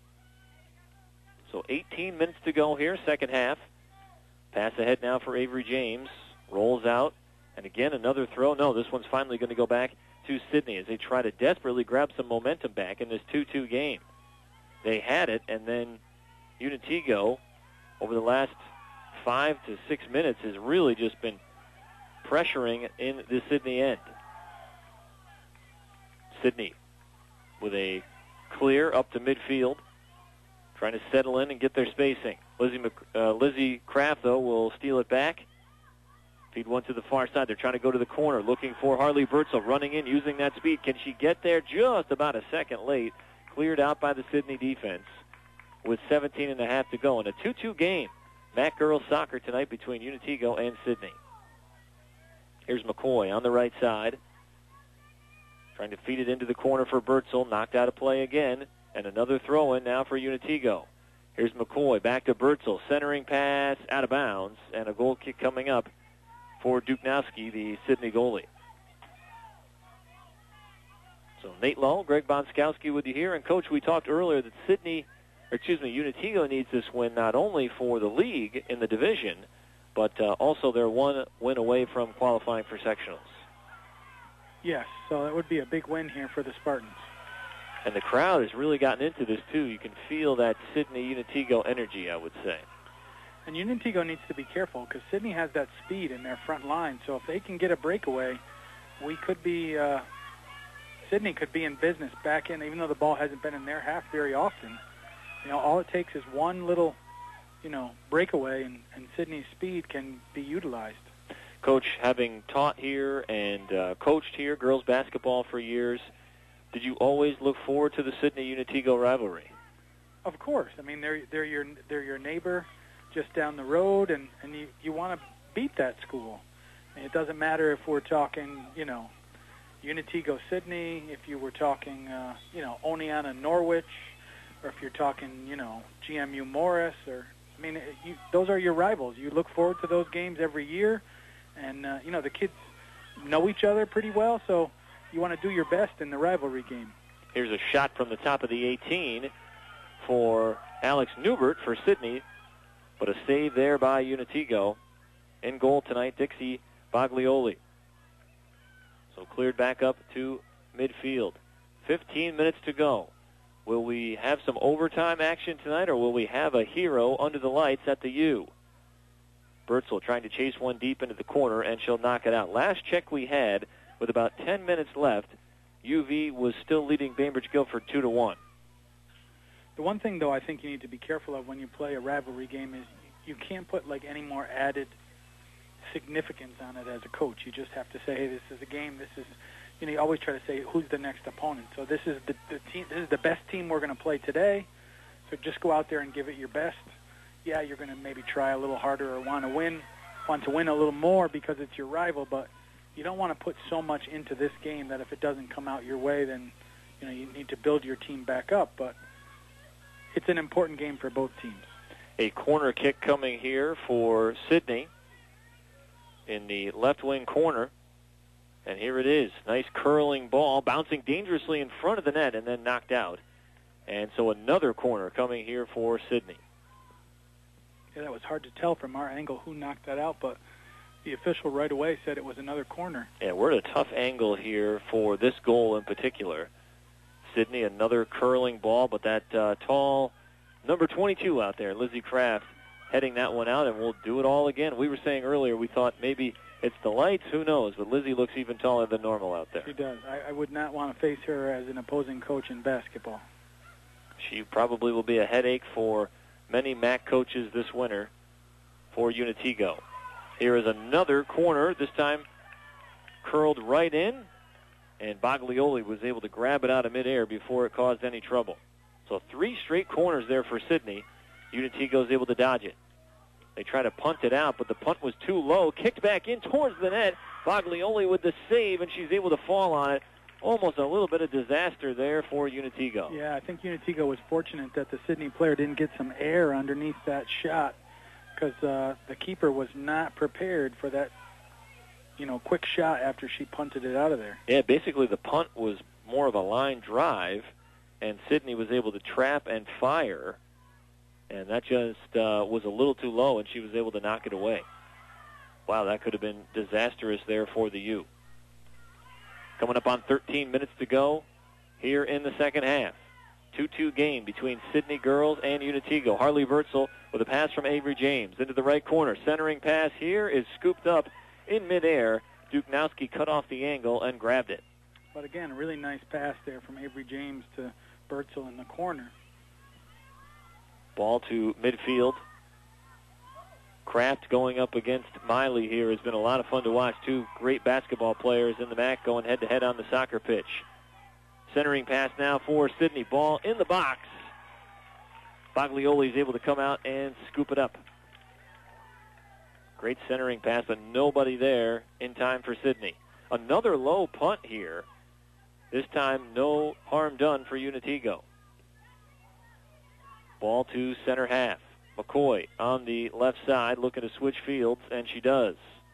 So eighteen minutes to go here, second half. Pass ahead now for Avery James. Rolls out. And again, another throw. No, this one's finally going to go back to Sydney as they try to desperately grab some momentum back in this two two game. They had it, and then Unitigo, over the last five to six minutes, has really just been pressuring in the Sydney end. Sydney with a clear up to midfield, trying to settle in and get their spacing. Lizzie, Mc, uh, Lizzie Kraft, though, will steal it back. Feed one to the far side. They're trying to go to the corner, looking for Harley Bertzel, running in, using that speed. Can she get there? Just about a second late. Cleared out by the Sydney defense with seventeen and a half to go in a two two game. M A C girls soccer tonight between Unitigo and Sydney. Here's McCoy on the right side, trying to feed it into the corner for Bertzel. Knocked out of play again, and another throw-in now for Unitigo. Here's McCoy back to Bertzel, centering pass out of bounds, and a goal kick coming up for Duknowski, the Sydney goalie. So Nate Lull, Greg Bonskowski with you here. And, Coach, we talked earlier that Sydney, or excuse me, Unitigo needs this win not only for the league in the division, but uh, also they're one win away from qualifying for sectionals. Yes, so that would be a big win here for the Spartans. And the crowd has really gotten into this, too. You can feel that Sydney-Unitigo energy, I would say. And Unitigo needs to be careful because Sydney has that speed in their front line. So if they can get a breakaway, we could be, uh, Sydney could be in business back in, even though the ball hasn't been in their half very often. You know, all it takes is one little, you know, breakaway, and, and Sydney's speed can be utilized. Coach, having taught here and uh, coached here, girls basketball for years, did you always look forward to the Sydney-Unitigo rivalry? Of course. I mean, they're they're your they're your neighbor just down the road, and, and you, you want to beat that school. And it doesn't matter if we're talking, you know, Unitigo Sydney, if you were talking, uh, you know, Oneonta Norwich, or if you're talking, you know, G M U Morris, or, I mean, you, those are your rivals. You look forward to those games every year, and, uh, you know, the kids know each other pretty well, so you want to do your best in the rivalry game. Here's a shot from the top of the eighteen for Alex Newbert for Sydney, but a save there by Unitigo. In goal tonight, Dixie Baglioli. So cleared back up to midfield. fifteen minutes to go. Will we have some overtime action tonight, or will we have a hero under the lights at the U? Bertzel trying to chase one deep into the corner, and she'll knock it out. Last check we had, with about ten minutes left, U V was still leading Bainbridge Guilford two to one. The one thing, though, I think you need to be careful of when you play a rivalry game is you can't put, like, any more added significance on it as a coach. You just have to say, hey, this is a game. This is, you know, you always try to say, who's the next opponent? So this is the, the team. This is the best team we're going to play today. So just go out there and give it your best. Yeah, you're going to maybe try a little harder or want to win, want to win a little more because it's your rival, but you don't want to put so much into this game that if it doesn't come out your way, then, you know, you need to build your team back up. But it's an important game for both teams. A corner kick coming here for Sydney in the left wing corner. And here it is. Nice curling ball, bouncing dangerously in front of the net and then knocked out. And so another corner coming here for Sydney. Yeah, that was hard to tell from our angle who knocked that out, but the official right away said it was another corner. Yeah, we're at a tough angle here for this goal in particular. Sidney, another curling ball, but that uh, tall number twenty-two out there, Lizzie Kraft, heading that one out, and we'll do it all again. We were saying earlier we thought maybe it's the lights, who knows, but Lizzie looks even taller than normal out there. She does. I, I would not want to face her as an opposing coach in basketball. She probably will be a headache for many M A C coaches this winter for Unitigo. Here is another corner, this time curled right in, and Baglioli was able to grab it out of midair before it caused any trouble. So three straight corners there for Sidney. Unitigo is able to dodge it. They try to punt it out, but the punt was too low. Kicked back in towards the net. Baglioli with the save, and she's able to fall on it. Almost a little bit of disaster there for Unitigo. Yeah, I think Unitigo was fortunate that the Sidney player didn't get some air underneath that shot, because uh, the keeper was not prepared for that, you know, quick shot after she punted it out of there. Yeah, basically the punt was more of a line drive, and Sidney was able to trap and fire, and that just uh, was a little too low, and she was able to knock it away. Wow, that could have been disastrous there for the U. Coming up on thirteen minutes to go here in the second half. two two game between Sidney girls and Unitigo. Harley Wurtzel with a pass from Avery James into the right corner. Centering pass here is scooped up in midair. Duknowski cut off the angle and grabbed it. But again, a really nice pass there from Avery James to Wurtzel in the corner. Ball to midfield. Kraft going up against Miley here has been a lot of fun to watch. Two great basketball players in the M A C going head-to-head on the soccer pitch. Centering pass now for Sidney. Ball in the box. Baglioli is able to come out and scoop it up. Great centering pass, but nobody there in time for Sidney. Another low punt here. This time, no harm done for Unitigo. Ball to center half. McCoy on the left side looking to switch fields, and she does.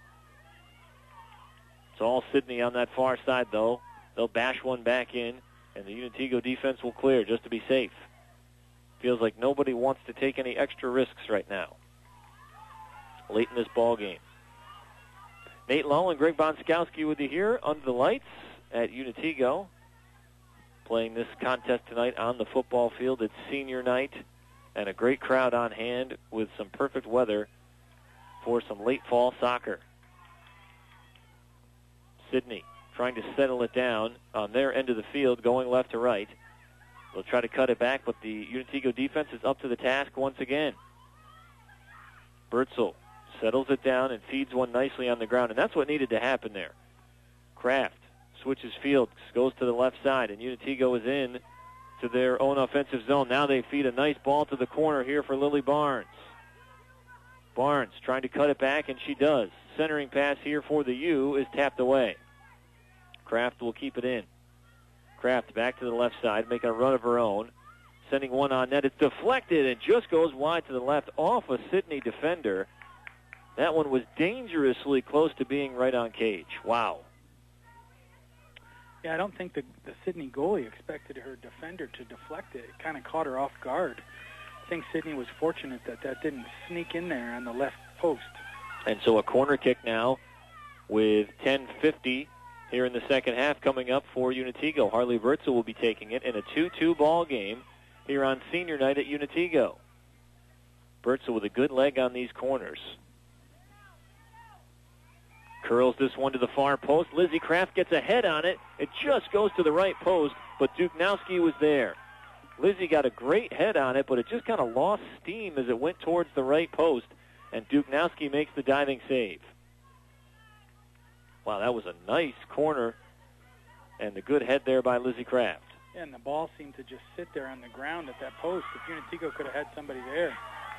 It's all Sidney on that far side, though. They'll bash one back in, and the Unitigo defense will clear just to be safe. Feels like nobody wants to take any extra risks right now. Late in this ball game. Nate Lull and Greg Bonskowski with you here under the lights at Unitigo. Playing this contest tonight on the football field. It's senior night. And a great crowd on hand with some perfect weather for some late fall soccer. Sidney trying to settle it down on their end of the field, going left to right. They'll try to cut it back, but the Unitigo defense is up to the task once again. Wurtzel settles it down and feeds one nicely on the ground, and that's what needed to happen there. Kraft switches fields, goes to the left side, and Unitigo is in to their own offensive zone. Now they feed a nice ball to the corner here for Lily Barnes. Barnes trying to cut it back, and she does. Centering pass here for the U is tapped away. Kraft will keep it in. Kraft back to the left side, making a run of her own. Sending one on net. It's deflected and just goes wide to the left off a Sidney defender. That one was dangerously close to being right on cage. Wow. Yeah, I don't think the, the Sidney goalie expected her defender to deflect it. It kind of caught her off guard. I think Sidney was fortunate that that didn't sneak in there on the left post. And so a corner kick now with ten fifty here in the second half coming up for Unitigo. Harley Wurtzel will be taking it in a two two ball game here on senior night at Unitigo. Wurtzel with a good leg on these corners. Curls this one to the far post. Lizzie Kraft gets a head on it. It just goes to the right post, but Duknowski was there. Lizzie got a great head on it, but it just kind of lost steam as it went towards the right post, and Duknowski makes the diving save. Wow, that was a nice corner, and a good head there by Lizzie Kraft. Yeah, and the ball seemed to just sit there on the ground at that post. If Unitigo could have had somebody there.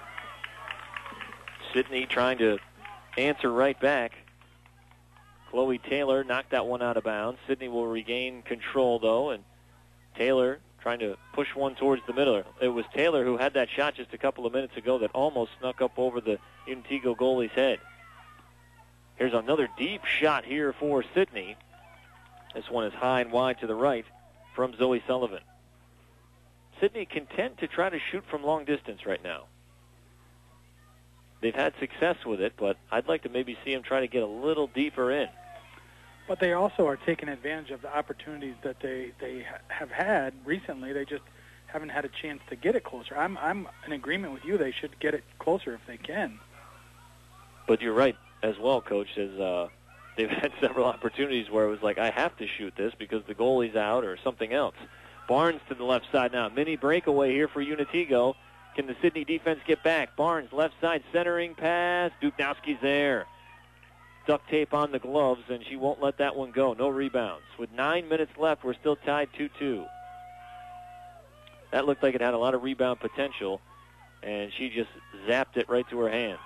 Sidney trying to answer right back. Chloe Taylor knocked that one out of bounds. Sidney will regain control, though, and Taylor trying to push one towards the middle. It was Taylor who had that shot just a couple of minutes ago that almost snuck up over the Unitigo goalie's head. Here's another deep shot here for Sidney. This one is high and wide to the right from Zoe Sullivan. Sidney content to try to shoot from long distance right now. they've had success with it, but I'd like to maybe see them try to get a little deeper in. But they also are taking advantage of the opportunities that they, they ha- have had recently. They just haven't had a chance to get it closer. I'm I'm in agreement with you. They should get it closer if they can. But you're right as well, Coach, as uh, they've had several opportunities where it was like, I have to shoot this because the goalie's out or something else. Barnes to the left side now. Mini breakaway here for Unitigo. Can the Sidney defense get back? Barnes, left side, centering pass. Dubnowski's there. Duct tape on the gloves, and she won't let that one go. No rebounds. With nine minutes left, we're still tied two two. That looked like it had a lot of rebound potential, and she just zapped it right to her hands.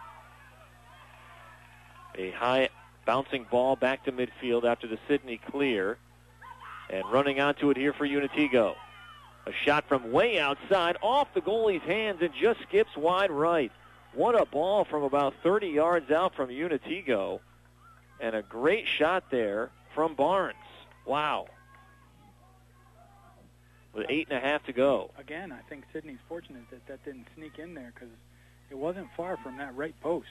A high bouncing ball back to midfield after the Sidney clear. And running onto it here for Unitigo. A shot from way outside, off the goalie's hands, and just skips wide right. What a ball from about thirty yards out from Unitigo. And a great shot there from Barnes. Wow. With eight and a half to go. Again, I think Sidney's fortunate that that didn't sneak in there because it wasn't far from that right post.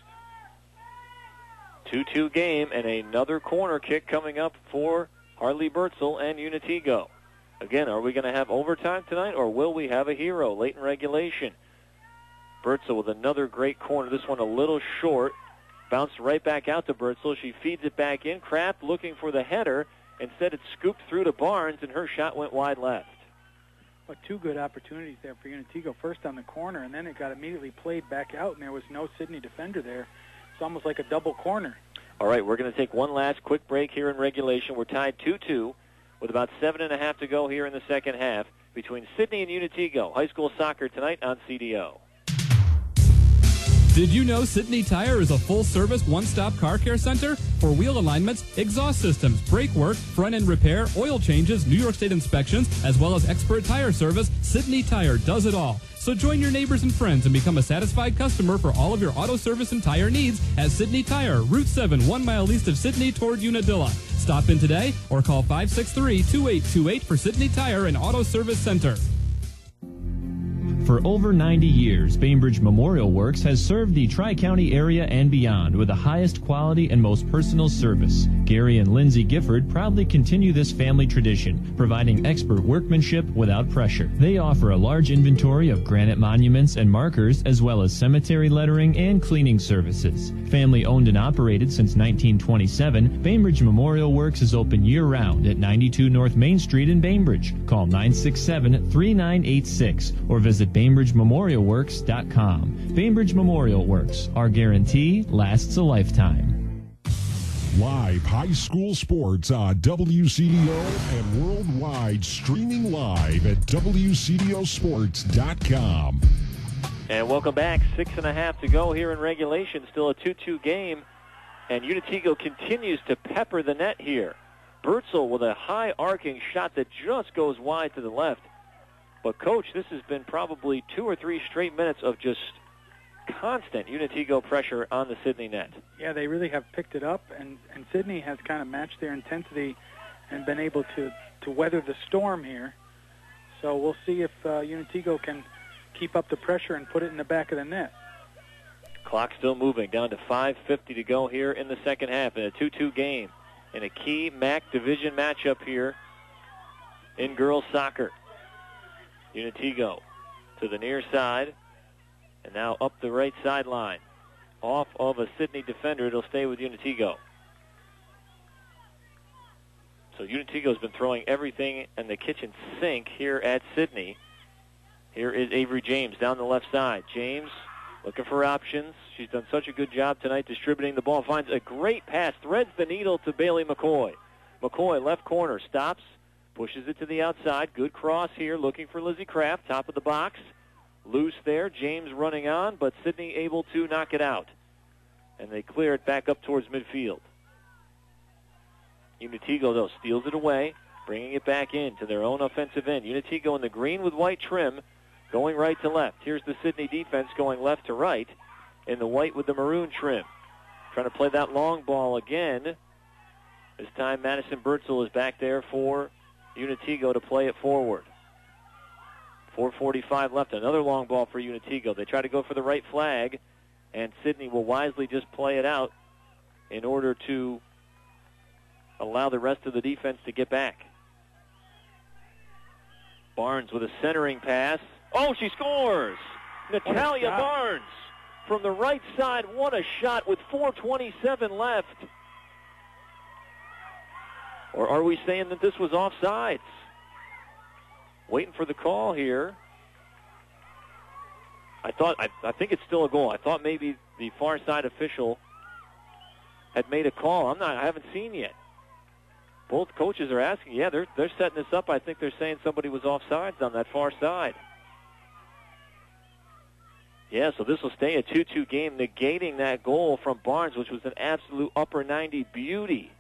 two two game, and another corner kick coming up for Harley Bertzel and Unitigo. Again, are we going to have overtime tonight, or will we have a hero late in regulation? Bertzel with another great corner. This one a little short. Bounced right back out to Bertzel. She feeds it back in. Kraft looking for the header. Instead, it scooped through to Barnes, and her shot went wide left. But two good opportunities there for Unitigo. First on the corner, and then it got immediately played back out, and there was no Sidney defender there. It's almost like a double corner. All right, we're going to take one last quick break here in regulation. We're tied two two with about seven and a half to go here in the second half between Sidney and Unitigo. High school soccer tonight on C D O. Did you know Sidney Tire is a full-service, one-stop car care center for wheel alignments, exhaust systems, brake work, front-end repair, oil changes, New York State inspections, as well as expert tire service? Sidney Tire does it all. So join your neighbors and friends and become a satisfied customer for all of your auto service and tire needs at Sidney Tire, Route seven, one mile east of Sidney toward Unadilla. Stop in today or call five six three, two eight two eight for Sidney Tire and Auto Service Center. For over ninety years, Bainbridge Memorial Works has served the Tri-County area and beyond with the highest quality and most personal service. Gary and Lindsay Gifford proudly continue this family tradition, providing expert workmanship without pressure. They offer a large inventory of granite monuments and markers, as well as cemetery lettering and cleaning services. Family owned and operated since nineteen twenty-seven, Bainbridge Memorial Works is open year-round at ninety-two North Main Street in Bainbridge. Call nine six seven, three nine eight six or visit Bainbridge Memorial Works dot com. Bainbridge Memorial Works. Our guarantee lasts a lifetime. Live high school sports on W C D O and worldwide, streaming live at W C D O sports dot com. And welcome back. Six and a half to go here in regulation. Still a two two game. And Unitigo continues to pepper the net here. Bertzel with a high arcing shot that just goes wide to the left. But, Coach, this has been probably two or three straight minutes of just constant Unitigo pressure on the Sidney net. Yeah, they really have picked it up, and, and Sidney has kind of matched their intensity and been able to, to weather the storm here. So we'll see if uh, Unitigo can keep up the pressure and put it in the back of the net. Clock still moving, down to five fifty to go here in the second half in a two two game in a key M A C division matchup here in girls soccer. Unitigo to the near side, and now up the right sideline. Off of a Sidney defender, it'll stay with Unitigo. So Unitigo's been throwing everything in the kitchen sink here at Sidney. Here is Avery James down the left side. James looking for options. She's done such a good job tonight distributing the ball. Finds a great pass, threads the needle to Bailey McCoy. McCoy, left corner, stops. Pushes it to the outside. Good cross here, looking for Lizzie Kraft. Top of the box. Loose there. James running on, but Sidney able to knock it out. And they clear it back up towards midfield. Unitigo, though, steals it away, bringing it back in to their own offensive end. Unitigo in the green with white trim, going right to left. Here's the Sidney defense going left to right in the white with the maroon trim. Trying to play that long ball again. This time Madison Bertzel is back there for Unitigo to play it forward. four forty-five left. Another long ball for Unitigo. They try to go for the right flag. and Sidney will wisely just play it out in order to allow the rest of the defense to get back. Barnes with a centering pass. Oh, she scores! Natalia Barnes from the right side. What a shot with four twenty-seven left. Or are we saying that this was offsides? Waiting for the call here. I thought, I, I think it's still a goal. I thought maybe the far side official had made a call. I'm not, I haven't seen yet. Both coaches are asking. Yeah, they're they're setting this up. I think they're saying somebody was offsides on that far side. Yeah, so this will stay a two two game, negating that goal from Barnes, which was an absolute upper ninety beauty.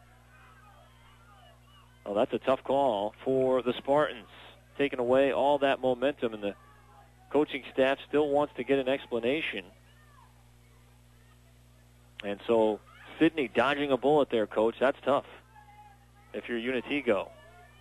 Oh, that's a tough call for the Spartans, taking away all that momentum, and the coaching staff still wants to get an explanation. And so Sidney dodging a bullet there, Coach. That's tough if you're Unitigo.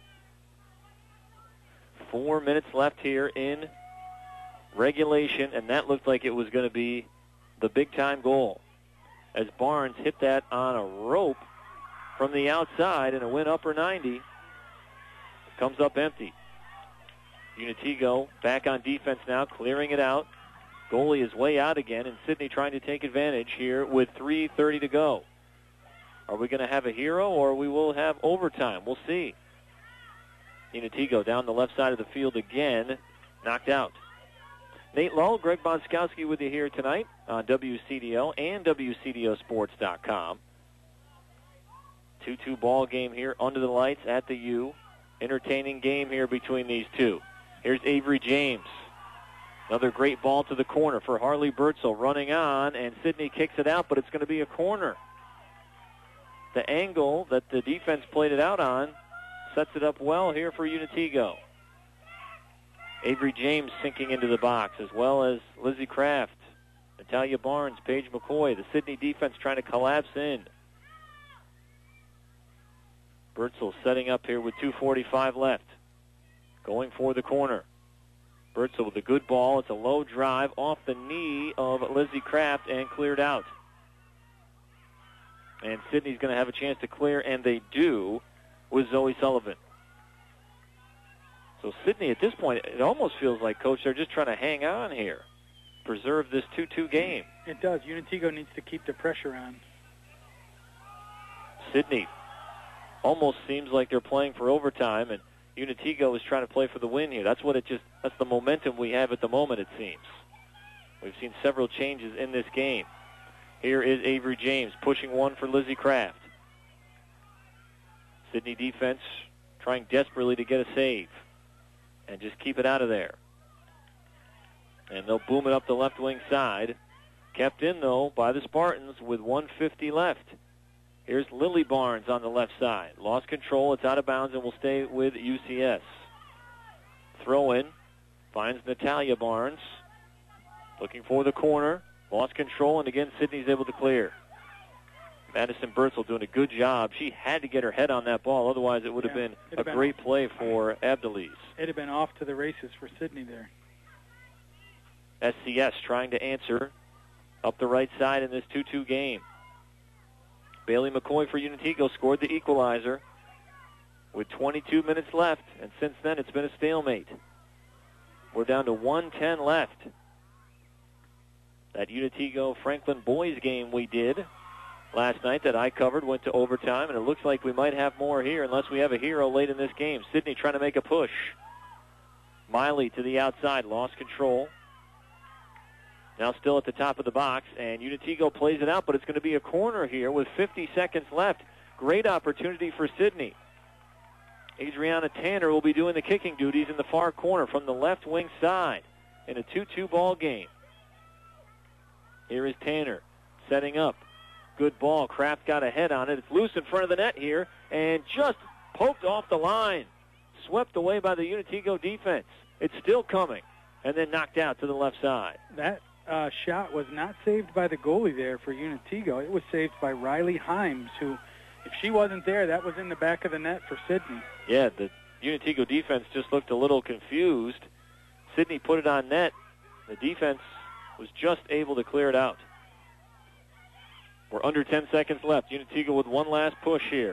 Four minutes left here in regulation, and that looked like it was going to be the big-time goal as Barnes hit that on a rope from the outside, and it went upper ninety. It comes up empty. Unitigo back on defense now, clearing it out. Goalie is way out again, and Sidney trying to take advantage here with three thirty to go. Are we going to have a hero, or we will have overtime? We'll see. Unitigo down the left side of the field again, knocked out. Nate Lull, Greg Bonskowski with you here tonight on W C D O and W C D O sports dot com. two two ball game here under the lights at the U. Entertaining game here between these two. Here's Avery James. Another great ball to the corner for Harley Bertzel running on, and Sidney kicks it out, but it's going to be a corner. The angle that the defense played it out on sets it up well here for Unitigo. Avery James sinking into the box, as well as Lizzie Kraft, Natalia Barnes, Paige McCoy. The Sidney defense trying to collapse in. Bertzel setting up here with two forty-five left. Going for the corner. Bertzel with a good ball. It's a low drive off the knee of Lizzie Kraft and cleared out. And Sidney's going to have a chance to clear, and they do, with Zoe Sullivan. So Sidney, at this point, it almost feels like, Coach, they're just trying to hang on here, preserve this two two game. It does. Unitigo needs to keep the pressure on. Sidney almost seems like they're playing for overtime, and Unitigo is trying to play for the win here. That's what it just, that's the momentum we have at the moment, it seems. We've seen several changes in this game. Here is Avery James pushing one for Lizzie Kraft. Sidney defense trying desperately to get a save and just keep it out of there. And they'll boom it up the left wing side. Kept in, though, by the Spartans with one fifty left. Here's Lily Barnes on the left side. Lost control. It's out of bounds and will stay with U C S. Throw in. Finds Natalia Barnes. Looking for the corner. Lost control, and again, Sidney's able to clear. Madison Bertzel doing a good job. She had to get her head on that ball. Otherwise, it would have yeah, been a have been great off. play for Abdeliz. It'd have been off to the races for Sidney there. S C S trying to answer up the right side in this two two game. Bailey McCoy for Unitigo scored the equalizer with twenty-two minutes left, and since then it's been a stalemate. We're down to one ten left. That Unitigo Franklin boys game we did last night that I covered went to overtime, and it looks like we might have more here unless we have a hero late in this game. Sidney trying to make a push. Miley to the outside, lost control. Now still at the top of the box, and Unitigo plays it out, but it's going to be a corner here with fifty seconds left. Great opportunity for Sidney. Adriana Tanner will be doing the kicking duties in the far corner from the left wing side in a two two ball game. Here is Tanner setting up. Good ball. Kraft got a head on it. It's loose in front of the net here and just poked off the line. Swept away by the Unitigo defense. It's still coming and then knocked out to the left side. That uh, shot was not saved by the goalie there for Unitigo. It was saved by Riley Himes, who, if she wasn't there, that was in the back of the net for Sidney. Yeah, the Unitigo defense just looked a little confused. Sidney put it on net. The defense was just able to clear it out. We're under ten seconds left. Unitigo with one last push here.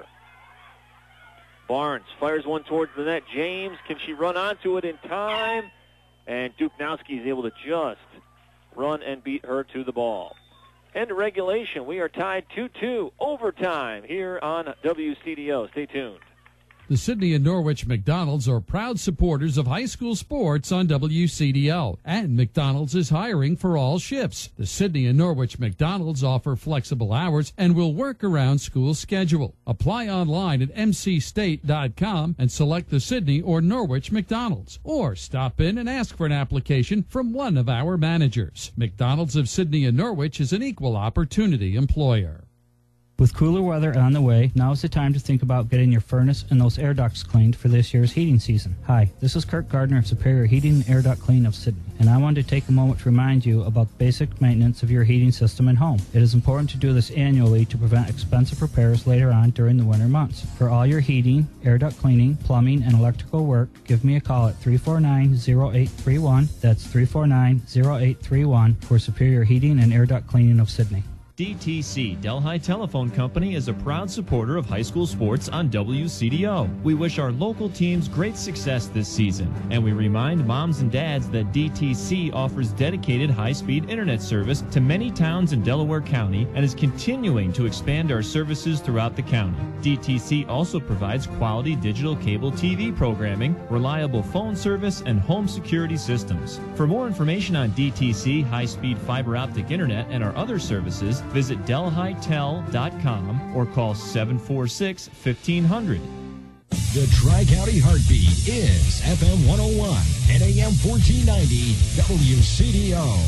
Barnes fires one towards the net. James, can she run onto it in time? And Dupnowski is able to just run and beat her to the ball. End of regulation. We are tied two two. Overtime here on W C D O. Stay tuned. The Sidney and Norwich McDonald's are proud supporters of high school sports on W C D O, and McDonald's is hiring for all shifts. The Sidney and Norwich McDonald's offer flexible hours and will work around school schedule. Apply online at m c state dot com and select the Sidney or Norwich McDonald's, or stop in and ask for an application from one of our managers. McDonald's of Sidney and Norwich is an equal opportunity employer. With cooler weather on the way, now is the time to think about getting your furnace and those air ducts cleaned for this year's heating season. Hi, this is Kirk Gardner of Superior Heating and Air Duct Clean of Sidney, and I wanted to take a moment to remind you about the basic maintenance of your heating system and home. It is important to do this annually to prevent expensive repairs later on during the winter months. For all your heating, air duct cleaning, plumbing, and electrical work, give me a call at three four nine, zero eight three one. That's three four nine, zero eight three one for Superior Heating and Air Duct Cleaning of Sidney. D T C, Delhi Telephone Company, is a proud supporter of high school sports on W C D O. We wish our local teams great success this season, and we remind moms and dads that D T C offers dedicated high-speed internet service to many towns in Delaware County and is continuing to expand our services throughout the county. D T C also provides quality digital cable T V programming, reliable phone service, and home security systems. For more information on D T C, high-speed fiber optic internet, and our other services, visit delhi tel dot com or call seven four six, fifteen hundred. The Tri-County Heartbeat is F M one oh one and A M fourteen ninety W C D O.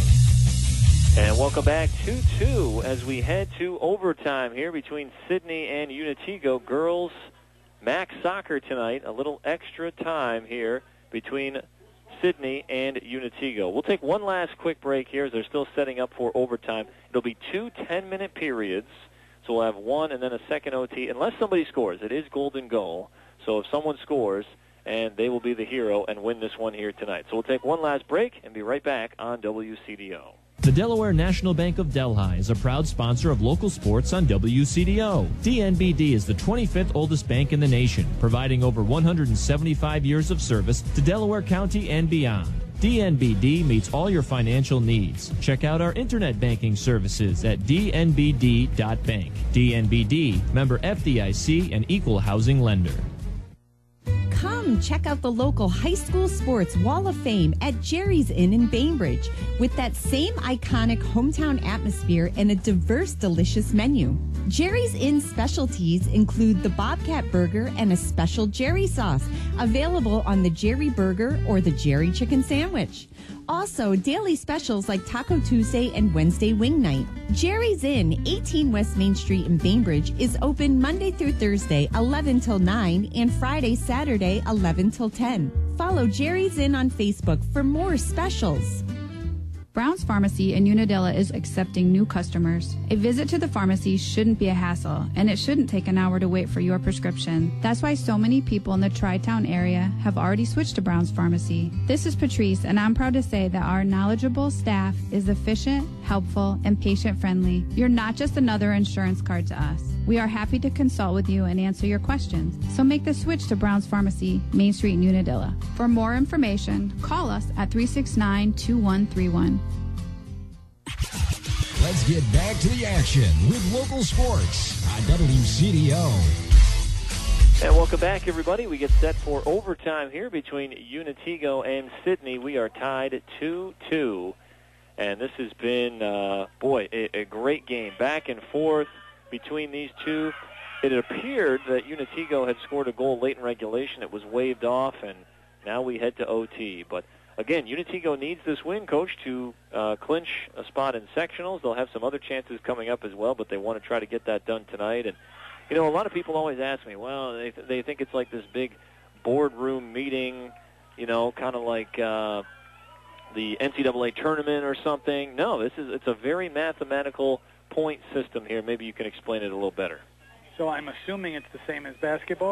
And welcome back two two as we head to overtime here between Sidney and Unitigo. Girls MAC soccer tonight. A little extra time here between Sidney and Unitigo. We'll take one last quick break here as they're still setting up for overtime. It'll be two ten-minute periods, so we'll have one and then a second O T, unless somebody scores. It is golden goal, so if someone scores, and they will be the hero and win this one here tonight. So we'll take one last break and be right back on W C D O. The Delaware National Bank of Delhi is a proud sponsor of local sports on W C D O. D N B D is the twenty-fifth oldest bank in the nation, providing over one hundred seventy-five years of service to Delaware County and beyond. D N B D meets all your financial needs. Check out our internet banking services at d n b d dot bank. D N B D, member F D I C and equal housing lender. Come check out the local high school sports wall of fame at Jerry's Inn in Bainbridge with that same iconic hometown atmosphere and a diverse, delicious menu. Jerry's Inn specialties include the Bobcat Burger and a special Jerry sauce available on the Jerry Burger or the Jerry Chicken Sandwich. Also, daily specials like Taco Tuesday and Wednesday Wing Night. Jerry's Inn, eighteen West Main Street in Bainbridge, is open Monday through Thursday, eleven till nine, and Friday, Saturday, eleven till ten. Follow Jerry's Inn on Facebook for more specials. Brown's Pharmacy in Unadilla is accepting new customers. A visit to the pharmacy shouldn't be a hassle, and it shouldn't take an hour to wait for your prescription. That's why so many people in the Tri-Town area have already switched to Brown's Pharmacy. This is Patrice, and I'm proud to say that our knowledgeable staff is efficient, helpful, and patient-friendly. You're not just another insurance card to us. We are happy to consult with you and answer your questions. So make the switch to Brown's Pharmacy, Main Street in Unadilla. For more information, call us at three six nine, two one three one. Let's get back to the action with local sports on W C D O. And welcome back, everybody. We get set for overtime here between Unitigo and Sidney. We are tied two two. And this has been, uh, boy, a, a great game. Back and forth between these two. It appeared that Unitigo had scored a goal late in regulation. It was waved off, and now we head to O T. But, again, Unitigo needs this win, Coach, to uh, clinch a spot in sectionals. They'll have some other chances coming up as well, but they want to try to get that done tonight. And, you know, a lot of people always ask me, well, they, th- they think it's like this big boardroom meeting, you know, kind of like uh, the N C double A tournament or something. No, this is it's a very mathematical point system here. Maybe you can explain it a little better. So I'm assuming it's the same as basketball?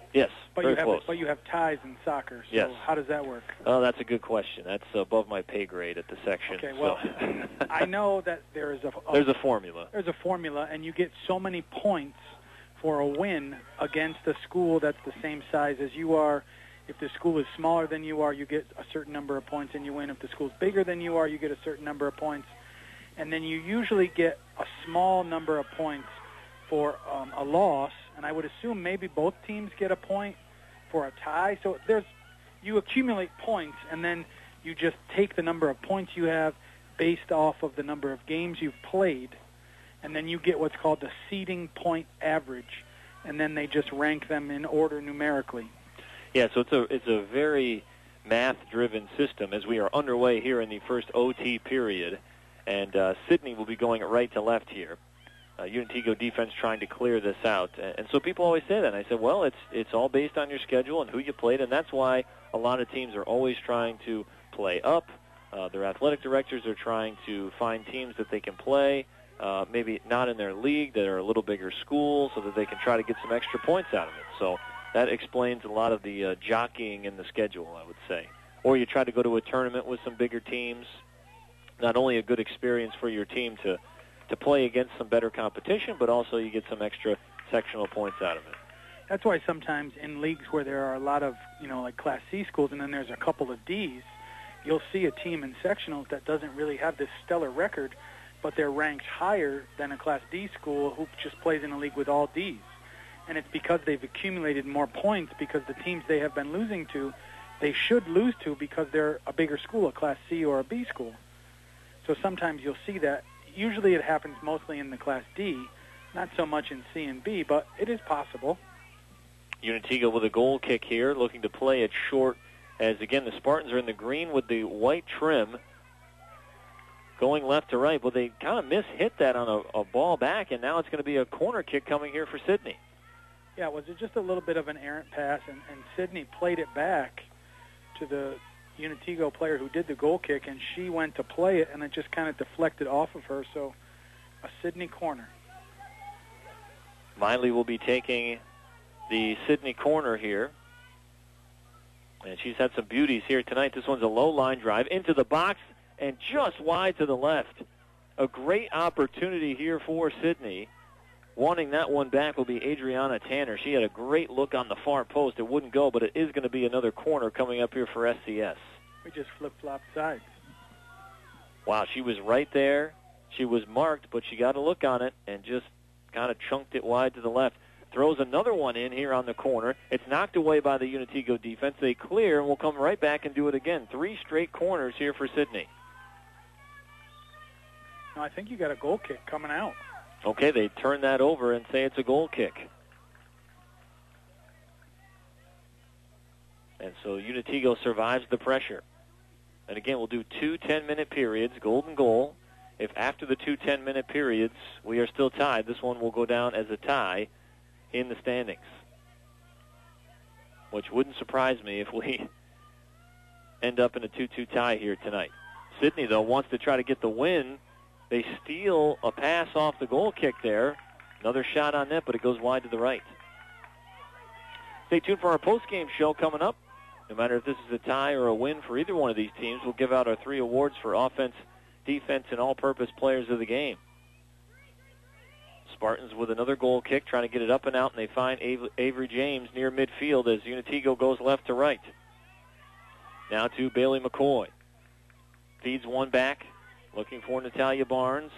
Yes, but very you have close. but you have ties in soccer. So Yes. how does that work? Oh, that's a good question. That's above my pay grade at the section. Okay, well, so. I know that there is a, a There's a formula. There's a formula, and you get so many points for a win against a school that's the same size as you are. If the school is smaller than you are, you get a certain number of points and you win. If the school's bigger than you are, you get a certain number of points. And then you usually get a small number of points for um, a loss, and I would assume maybe both teams get a point for a tie. So there's you accumulate points, and then you just take the number of points you have based off of the number of games you've played, and then you get what's called the seeding point average, and then they just rank them in order numerically. Yeah, so it's a it's a very math-driven system as we are underway here in the first O T period, and uh, Sidney will be going right to left here. Uh, Unitigo defense trying to clear this out, and, and so people always say that. And I said, well, it's it's all based on your schedule and who you played, and that's why a lot of teams are always trying to play up. Uh, their athletic directors are trying to find teams that they can play, uh, maybe not in their league, that are a little bigger school, so that they can try to get some extra points out of it. So that explains a lot of the uh, jockeying in the schedule, I would say. Or you try to go to a tournament with some bigger teams. Not only a good experience for your team to, to play against some better competition, but also you get some extra sectional points out of it. That's why sometimes in leagues where there are a lot of, you know, like Class C schools and then there's a couple of Ds, you'll see a team in sectionals that doesn't really have this stellar record, but they're ranked higher than a Class D school who just plays in a league with all Ds. And it's because they've accumulated more points because the teams they have been losing to, they should lose to because they're a bigger school, a Class C or a B school. So sometimes you'll see that. Usually it happens mostly in the Class D, not so much in C and B, but it is possible. Unitigo with a goal kick here, looking to play it short as, again, the Spartans are in the green with the white trim, going left to right. Well, they kind of mishit that on a, a ball back, and now it's going to be a corner kick coming here for Sidney. Yeah, was it just a little bit of an errant pass, and, and Sidney played it back to the Unitigo player who did the goal kick, and she went to play it, and it just kind of deflected off of her, so a Sidney corner. Miley will be taking the Sidney corner here, and she's had some beauties here tonight. This one's a low line drive into the box and just wide to the left. A great opportunity here for Sidney. Wanting that one back will be Adriana Tanner. She had a great look on the far post. It wouldn't go, but it is going to be another corner coming up here for S C S. We just flip-flopped sides. Wow, she was right there. She was marked, but she got a look on it and just kind of chunked it wide to the left. Throws another one in here on the corner. It's knocked away by the Unitigo defense. They clear and will come right back and do it again. Three straight corners here for Sidney. No, I think you got a goal kick coming out. Okay, they turn that over and say it's a goal kick. And so Unitigo survives the pressure. And again, we'll do two ten-minute periods, golden goal. If after the two ten-minute periods we are still tied, this one will go down as a tie in the standings, which wouldn't surprise me if we end up in a two two tie here tonight. Sidney, though, wants to try to get the win. They steal a pass off the goal kick there. Another shot on net, but it goes wide to the right. Stay tuned for our post-game show coming up. No matter if this is a tie or a win for either one of these teams, we'll give out our three awards for offense, defense, and all-purpose players of the game. Spartans with another goal kick, trying to get it up and out, and they find Avery James near midfield as Unitigo goes left to right. Now to Bailey McCoy. Feeds one back. Looking for Natalia Barnes.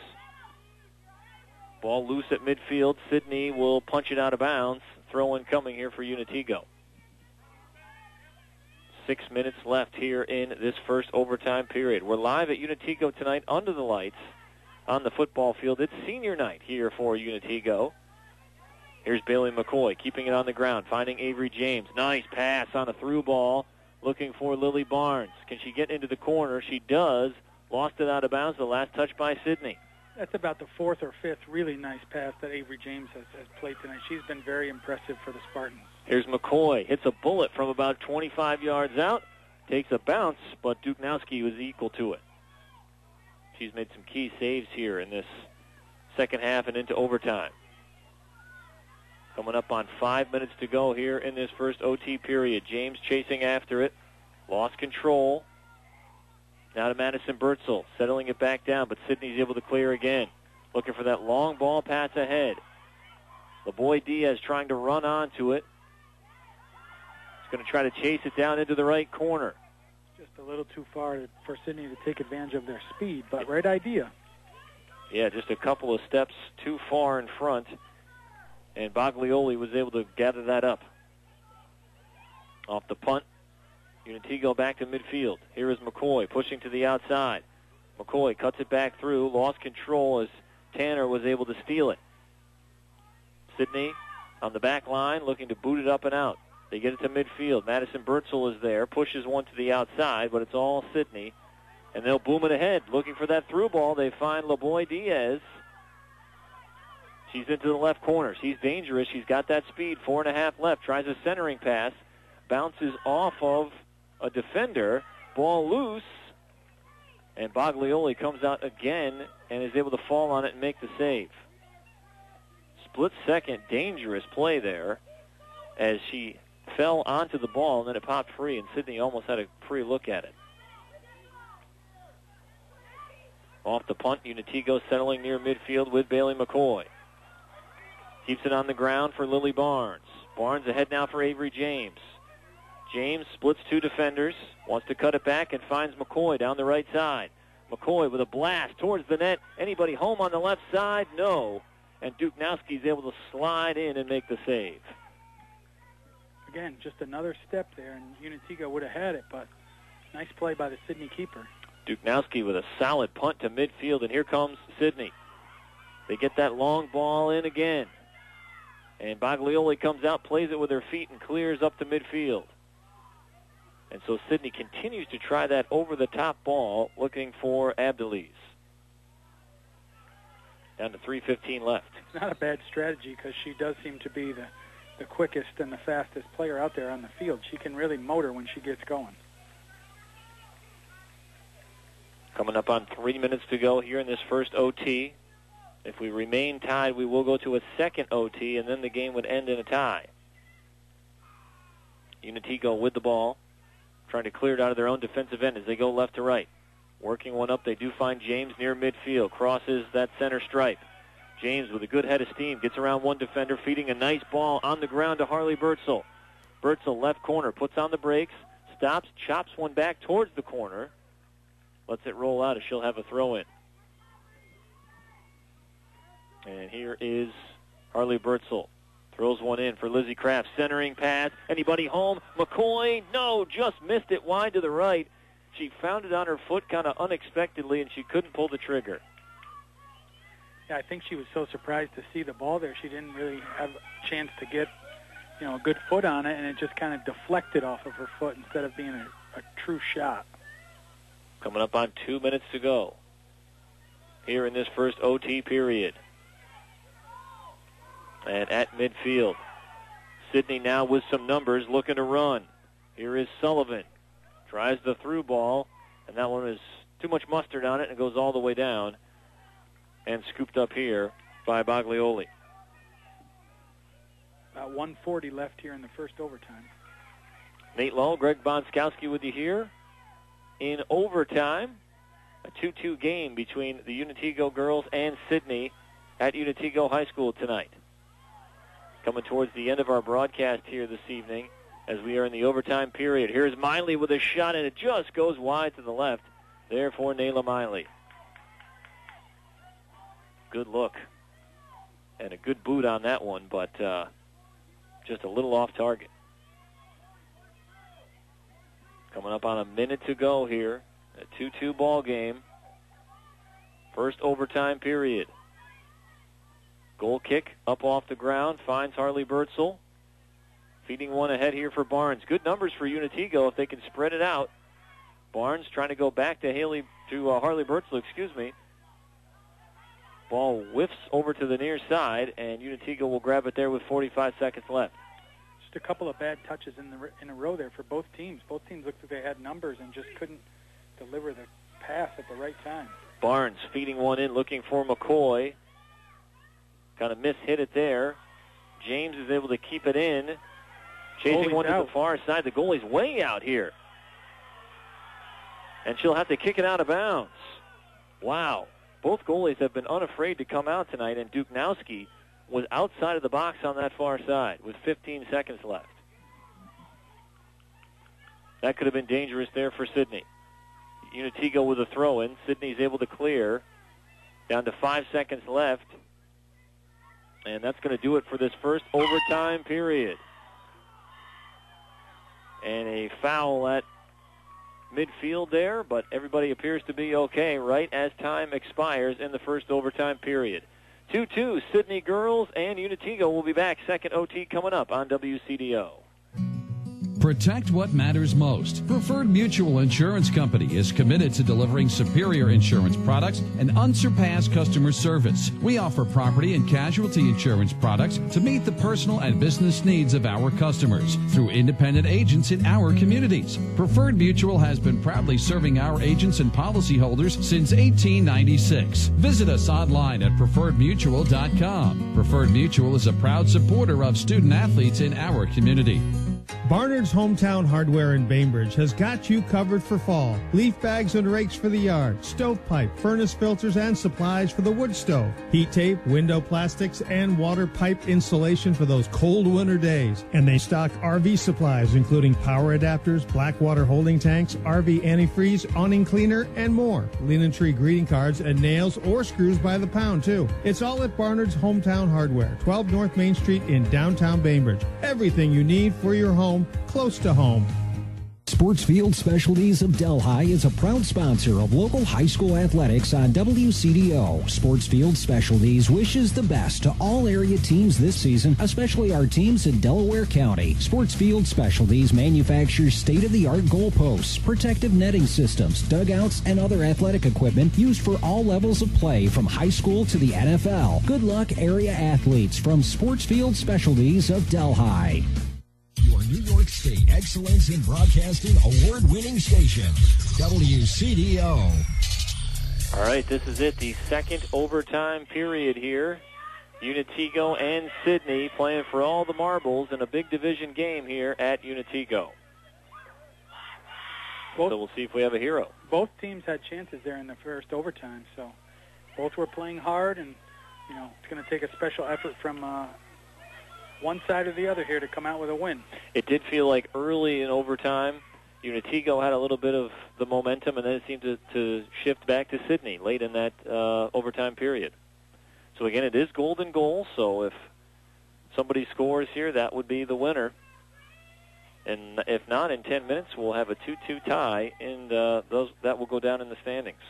Ball loose at midfield. Sidney will punch it out of bounds. Throw-in coming here for Unitigo. Six minutes left here in this first overtime period. We're live at Unitigo tonight under the lights on the football field. It's senior night here for Unitigo. Here's Bailey McCoy keeping it on the ground, finding Avery James. Nice pass on a through ball. Looking for Lily Barnes. Can she get into the corner? She does. Lost it out of bounds, the last touch by Sidney. That's about the fourth or fifth really nice pass that Avery James has, has played tonight. She's been very impressive for the Spartans. Here's McCoy. Hits a bullet from about twenty-five yards out. Takes a bounce, but Duknowski was equal to it. She's made some key saves here in this second half and into overtime. Coming up on five minutes to go here in this first O T period. James chasing after it. Lost control. Now to Madison Bertzel, settling it back down, but Sidney's able to clear again. Looking for that long ball pass ahead. LeBoy Diaz trying to run onto it. He's going to try to chase it down into the right corner. Just a little too far to, for Sidney to take advantage of their speed, but right idea. Yeah, just a couple of steps too far in front, and Baglioli was able to gather that up. Off the punt, Unitigo back to midfield. Here is McCoy pushing to the outside. McCoy cuts it back through, lost control as Tanner was able to steal it. Sidney on the back line looking to boot it up and out. They get it to midfield. Madison Bertzel is there, pushes one to the outside, but it's all Sidney. And they'll boom it ahead. Looking for that through ball, they find LeBoy Diaz. She's into the left corner. She's dangerous. She's got that speed. Four and a half left. Tries a centering pass. Bounces off of a defender. Ball loose. And Baglioli comes out again and is able to fall on it and make the save. Split second, dangerous play there as she fell onto the ball and then it popped free, and Sidney almost had a free look at it. Off the punt, Unitigo settling near midfield with Bailey McCoy. Keeps it on the ground for Lily Barnes. Barnes ahead now for Avery James. James splits two defenders, wants to cut it back and finds McCoy down the right side. McCoy with a blast towards the net. Anybody home on the left side? No. And Duknowski's able to slide in and make the save. Again, just another step there, and Unitigo would have had it, but nice play by the Sidney keeper. Duknowski with a solid punt to midfield, and here comes Sidney. They get that long ball in again. And Baglioli comes out, plays it with her feet, and clears up to midfield. And so Sidney continues to try that over-the-top ball, looking for Abdeliz. Down to three fifteen left. It's not a bad strategy because she does seem to be the, the quickest and the fastest player out there on the field. She can really motor when she gets going. Coming up on three minutes to go here in this first O T. If we remain tied, we will go to a second O T, and then the game would end in a tie. Unitigo with the ball, trying to clear it out of their own defensive end as they go left to right. Working one up, they do find James near midfield. Crosses that center stripe. James with a good head of steam gets around one defender, feeding a nice ball on the ground to Harley Bertzel. Bertzel left corner, puts on the brakes, stops, chops one back towards the corner. Lets it roll out as she'll have a throw in. And here is Harley Bertzel. Throws one in for Lizzie Kraft. Centering pass. Anybody home? McCoy? No, just missed it wide to the right. She found it on her foot kind of unexpectedly, and she couldn't pull the trigger. Yeah, I think she was so surprised to see the ball there. She didn't really have a chance to get, you know, a good foot on it, and it just kind of deflected off of her foot instead of being a, a true shot. Coming up on two minutes to go here in this first O T period. And at midfield, Sidney now with some numbers looking to run. Here is Sullivan. Tries the through ball, and that one is too much mustard on it and goes all the way down and scooped up here by Baglioli. About one forty left here in the first overtime. Nate Lull, Greg Bonskowski with you here in overtime. A two two game between the Unitigo girls and Sidney at Unitigo High School tonight. Coming towards the end of our broadcast here this evening as we are in the overtime period. Here's Miley with a shot, and it just goes wide to the left. There for Nayla Miley. Good look. And a good boot on that one, but uh, just a little off target. Coming up on a minute to go here. A two two ball game. First overtime period. Goal kick up off the ground. Finds Harley Bertzel. Feeding one ahead here for Barnes. Good numbers for Unitigo if they can spread it out. Barnes trying to go back to Haley to uh, Harley Bertzel, excuse me. Ball whiffs over to the near side, and Unitigo will grab it there with forty-five seconds left. Just a couple of bad touches in the in a row there for both teams. Both teams looked like they had numbers and just couldn't deliver the pass at the right time. Barnes feeding one in, looking for McCoy. Kind of mishit it there. James is able to keep it in. Chasing Goalie's one to out. the far side. The goalie's way out here. And she'll have to kick it out of bounds. Wow. Both goalies have been unafraid to come out tonight, and Duknowski was outside of the box on that far side with fifteen seconds left. That could have been dangerous there for Sydney. Unitigo with a throw-in. Sydney's able to clear. Down to five seconds left. And that's going to do it for this first overtime period. And a foul at midfield there, but everybody appears to be okay right as time expires in the first overtime period. two two, Sydney girls and Unitigo will be back. Second O T coming up on W C D O. Protect what matters most. Preferred Mutual Insurance Company is committed to delivering superior insurance products and unsurpassed customer service. We offer property and casualty insurance products to meet the personal and business needs of our customers through independent agents in our communities. Preferred Mutual has been proudly serving our agents and policyholders since eighteen ninety-six. Visit us online at preferred mutual dot com. Preferred Mutual is a proud supporter of student athletes in our community. Barnard's Hometown Hardware in Bainbridge has got you covered for fall. Leaf bags and rakes for the yard, stovepipe, furnace filters, and supplies for the wood stove. Heat tape, window plastics, and water pipe insulation for those cold winter days. And they stock R V supplies, including power adapters, black water holding tanks, R V antifreeze, awning cleaner, and more. Linen tree greeting cards and nails or screws by the pound, too. It's all at Barnard's Hometown Hardware, twelve North Main Street in downtown Bainbridge. Everything you need for your home, close to home. Sportsfield Specialties of Delhi is a proud sponsor of local high school athletics on W C D O. Sportsfield Specialties wishes the best to all area teams this season, especially our teams in Delaware County. Sportsfield Specialties manufactures state-of-the-art goalposts, protective netting systems, dugouts, and other athletic equipment used for all levels of play from high school to the N F L. Good luck, area athletes, from Sportsfield Specialties of Delhi. Your New York State Excellence in Broadcasting award-winning station, W C D O. All right, this is it, the second overtime period here. Unitigo and Sydney playing for all the marbles in a big division game here at Unitigo. Both, so we'll see if we have a hero. Both teams had chances there in the first overtime, so both were playing hard, and you know it's going to take a special effort from uh, one side or the other here to come out with a win. It did feel like early in overtime, Unitigo had a little bit of the momentum, and then it seemed to, to shift back to Sydney late in that uh, overtime period. So again, it is golden goal, so if somebody scores here, that would be the winner. And if not, in ten minutes, we'll have a two two tie, and uh, those that will go down in the standings.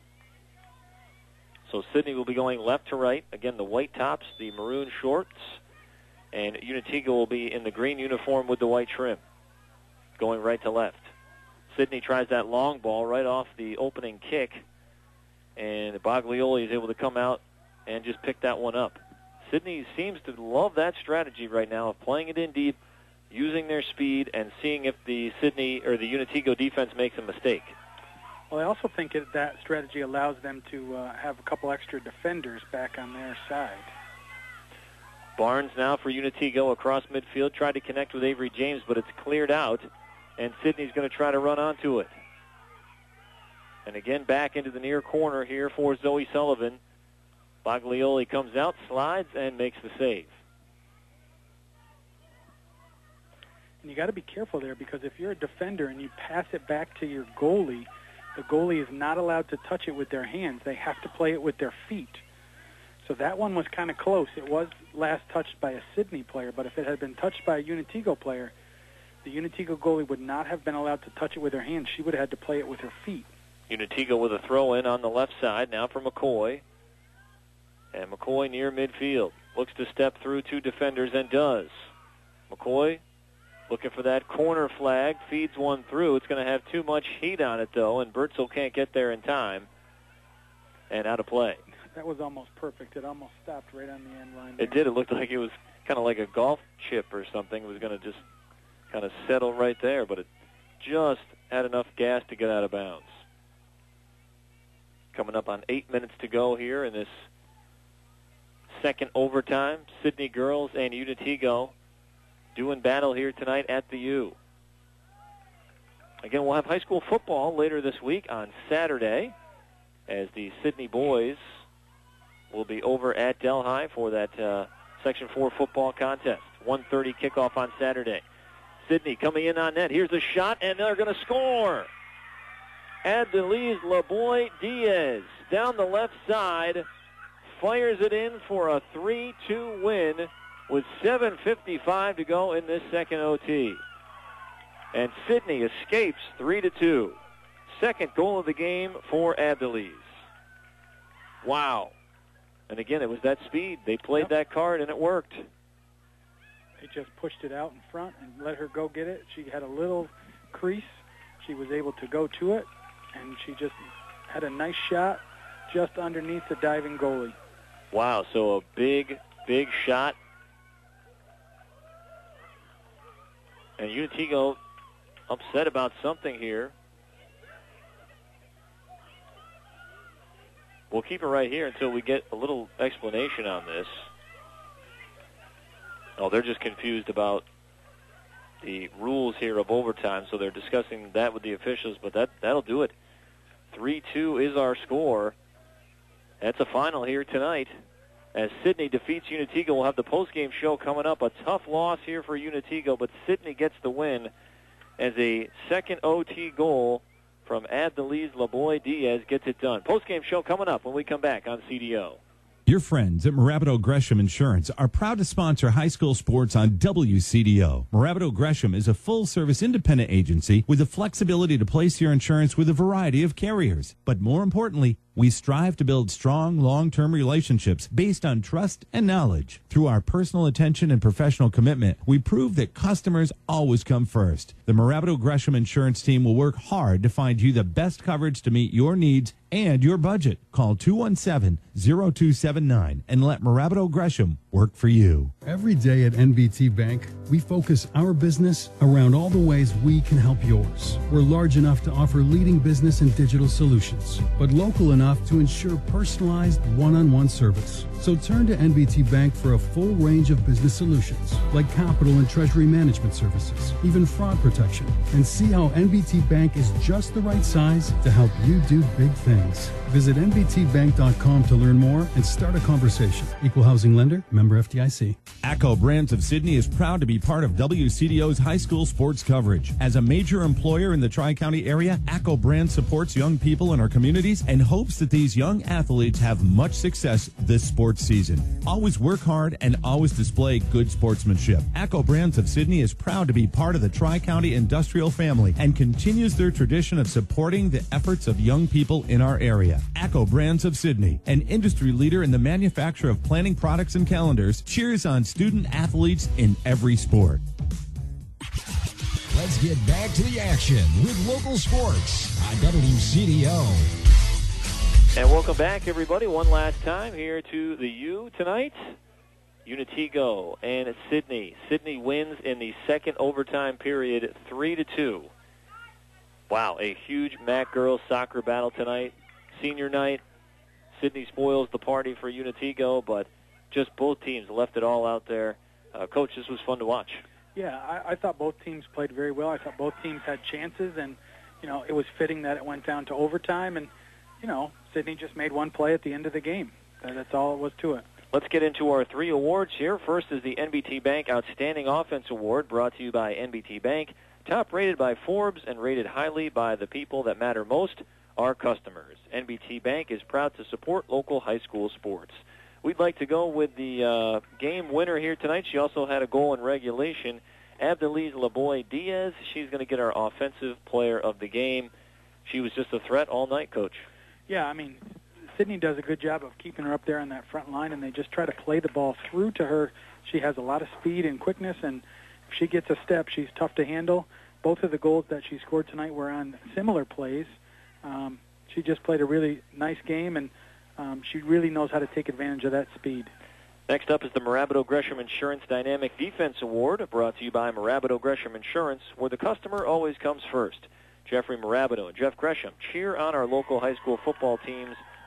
So Sydney will be going left to right. Again, the white tops, the maroon shorts, and Unitigo will be in the green uniform with the white trim, going right to left. Sydney tries that long ball right off the opening kick, and Baglioli is able to come out and just pick that one up. Sydney seems to love that strategy right now of playing it in deep, using their speed, and seeing if the Sydney or the Unitigo defense makes a mistake. Well, I also think that that strategy allows them to uh, have a couple extra defenders back on their side. Barnes now for Unitigo across midfield, tried to connect with Avery James, but it's cleared out, and Sydney's going to try to run onto it. And again, back into the near corner here for Zoe Sullivan. Baglioli comes out, slides, and makes the save. And you got to be careful there, because if you're a defender and you pass it back to your goalie, the goalie is not allowed to touch it with their hands. They have to play it with their feet. So that one was kind of close. It was last touched by a Sydney player, but if it had been touched by a Unitigo player, the Unitigo goalie would not have been allowed to touch it with her hands. She would have had to play it with her feet. Unitigo with a throw-in on the left side, now for McCoy. And McCoy near midfield. Looks to step through two defenders and does. McCoy looking for that corner flag, feeds one through. It's going to have too much heat on it, though, and Bertzel can't get there in time. And out of play. That was almost perfect. It almost stopped right on the end line there. It did. It looked like it was kind of like a golf chip or something. It was going to just kind of settle right there, but it just had enough gas to get out of bounds. Coming up on eight minutes to go here in this second overtime. Sidney girls and Unitigo doing battle here tonight at the U. Again, we'll have high school football later this week on Saturday as the Sidney boys will be over at Delhi for that uh, Section four football contest. one thirty kickoff on Saturday. Sidney coming in on net. Here's a shot, and they're going to score. Adelise LeBoy Diaz down the left side fires it in for a three two win with seven fifty-five to go in this second O T. And Sidney escapes three to two. Second goal of the game for Adelise. Wow. And again, it was that speed. They played yep. that card, and it worked. They just pushed it out in front and let her go get it. She had a little crease. She was able to go to it, and she just had a nice shot just underneath the diving goalie. Wow, so a big, big shot. And Unitigo upset about something here. We'll keep it right here until we get a little explanation on this. Oh, they're just confused about the rules here of overtime, so they're discussing that with the officials, but that, that'll do it. three two is our score. That's a final here tonight. As Sidney defeats Unitigo, we'll have the postgame show coming up. A tough loss here for Unitigo, but Sidney gets the win as a second O T goal from Adelise LeBoy Diaz gets it done. Postgame show coming up when we come back on C D O. Your friends at Morabito Gresham Insurance are proud to sponsor high school sports on W C D O. Morabito Gresham is a full-service independent agency with the flexibility to place your insurance with a variety of carriers. But more importantly, we strive to build strong, long-term relationships based on trust and knowledge. Through our personal attention and professional commitment, we prove that customers always come first. The Morabito Gresham Insurance team will work hard to find you the best coverage to meet your needs and your budget. Call two one seven, zero two seven nine and let Morabito Gresham work for you. Every day at N B T Bank, we focus our business around all the ways we can help yours. We're large enough to offer leading business and digital solutions, but local enough to ensure personalized one-on-one service. So turn to N B T Bank for a full range of business solutions like capital and treasury management services, even fraud protection, and see how N B T Bank is just the right size to help you do big things. Visit N B T bank dot com to learn more and start a conversation. Equal housing lender, member F D I C. ACCO Brands of Sidney is proud to be part of W C D O's high school sports coverage. As a major employer in the Tri-County area, ACCO Brands supports young people in our communities and hopes that these young athletes have much success this sports season. Always work hard and always display good sportsmanship. ACCO Brands of Sidney is proud to be part of the Tri-County industrial family and continues their tradition of supporting the efforts of young people in our area. ACCO Brands of Sidney, an industry leader in the manufacture of planning products and calendars, cheers on student athletes in every sport. Let's get back to the action with local sports on W C D O. And welcome back, everybody, one last time here to the U tonight. Unitigo and Sidney. Sidney wins in the second overtime period, three to two. Wow, a huge M A C girls soccer battle tonight. Senior night. Sidney spoils the party for Unitigo, but just both teams left it all out there. Uh, Coach, this was fun to watch. Yeah, I, I thought both teams played very well. I thought both teams had chances, and, you know, it was fitting that it went down to overtime, and, you know, Sidney just made one play at the end of the game. That's all it was to it. Let's get into our three awards here. First is the N B T Bank Outstanding Offense Award, brought to you by N B T Bank. Top rated by Forbes and rated highly by the people that matter most, our customers. N B T Bank is proud to support local high school sports. We'd like to go with the uh, game winner here tonight. She also had a goal in regulation. Adelise LeBoy Diaz, she's going to get our offensive player of the game. She was just a threat all night, Coach. Yeah, I mean, Sidney does a good job of keeping her up there on that front line, and they just try to play the ball through to her. She has a lot of speed and quickness, and if she gets a step, she's tough to handle. Both of the goals that she scored tonight were on similar plays. Um, she just played a really nice game, and um, she really knows how to take advantage of that speed. Next up is the Morabito Gresham Insurance Dynamic Defense Award, brought to you by Morabito Gresham Insurance, where the customer always comes first. Jeffrey Morabito and Jeff Gresham cheer on our local high school football teams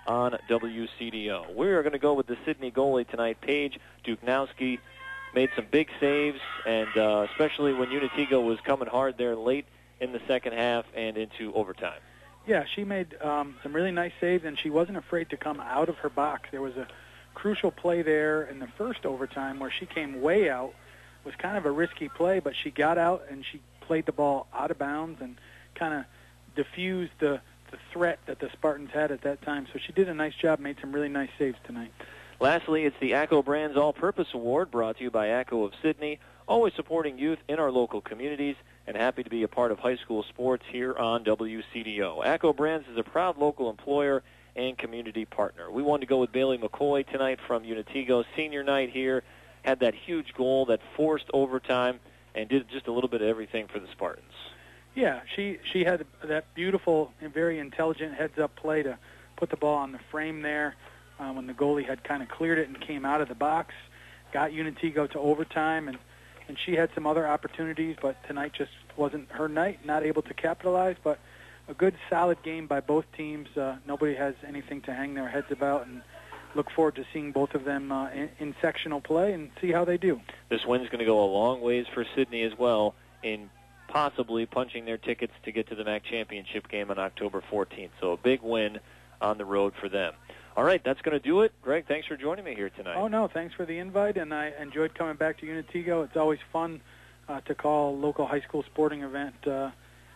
on W C D O. We're going to go with the Sidney goalie tonight. Paige Duknowski made some big saves, and uh, especially when Unitigo was coming hard there late in the second half and into overtime. Yeah, she made um, some really nice saves, and she wasn't afraid to come out of her box. There was a crucial play there in the first overtime where she came way out. It was kind of a risky play, but she got out and she played the ball out of bounds and kind of diffused the, the threat that the Spartans had at that time. So she did a nice job, made some really nice saves tonight. Lastly, it's the ACCO Brands All-Purpose Award brought to you by ACCO of Sidney, always supporting youth in our local communities, and happy to be a part of high school sports here on W C D O. ACCO Brands is a proud local employer and community partner. We wanted to go with Bailey McCoy tonight from Unitigo. Senior night here, had that huge goal that forced overtime and did just a little bit of everything for the Spartans. Yeah, she, she had that beautiful and very intelligent heads-up play to put the ball on the frame there uh, when the goalie had kind of cleared it and came out of the box, got Unitigo to overtime, and And she had some other opportunities, but tonight just wasn't her night, not able to capitalize. But a good, solid game by both teams. Uh, nobody has anything to hang their heads about, and look forward to seeing both of them uh, in, in sectional play and see how they do. This win's going to go a long ways for Sidney as well in possibly punching their tickets to get to the M A C championship game on October fourteenth. So a big win on the road for them. All right, that's going to do it. Greg, thanks for joining me here tonight. Oh, no, thanks for the invite, and I enjoyed coming back to Unitigo. It's always fun uh, to call a local high school sporting event uh,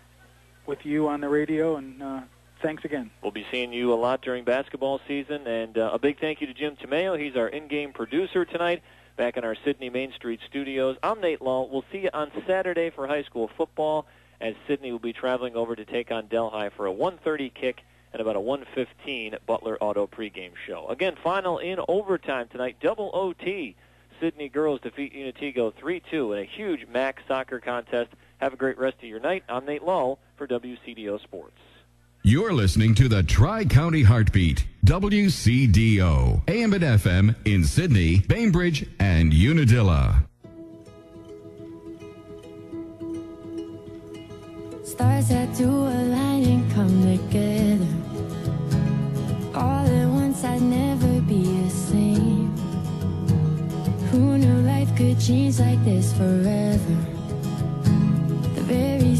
with you on the radio, and uh, thanks again. We'll be seeing you a lot during basketball season, and uh, a big thank you to Jim Tomeo. He's our in-game producer tonight back in our Sidney Main Street studios. I'm Nate Lull. We'll see you on Saturday for high school football, as Sidney will be traveling over to take on Delhi for a one thirty kick and about a one fifteen Butler Auto pregame show. Again, final in overtime tonight, double O T. Sidney girls defeat Unitigo three two in a huge M A C soccer contest. Have a great rest of your night. I'm Nate Lull for W C D O Sports. You're listening to the Tri-County Heartbeat, W C D O, A M and F M in Sidney, Bainbridge, and Unadilla. Stars had to align and come together. All at once, I'd never be the same. Who knew life could change like this forever?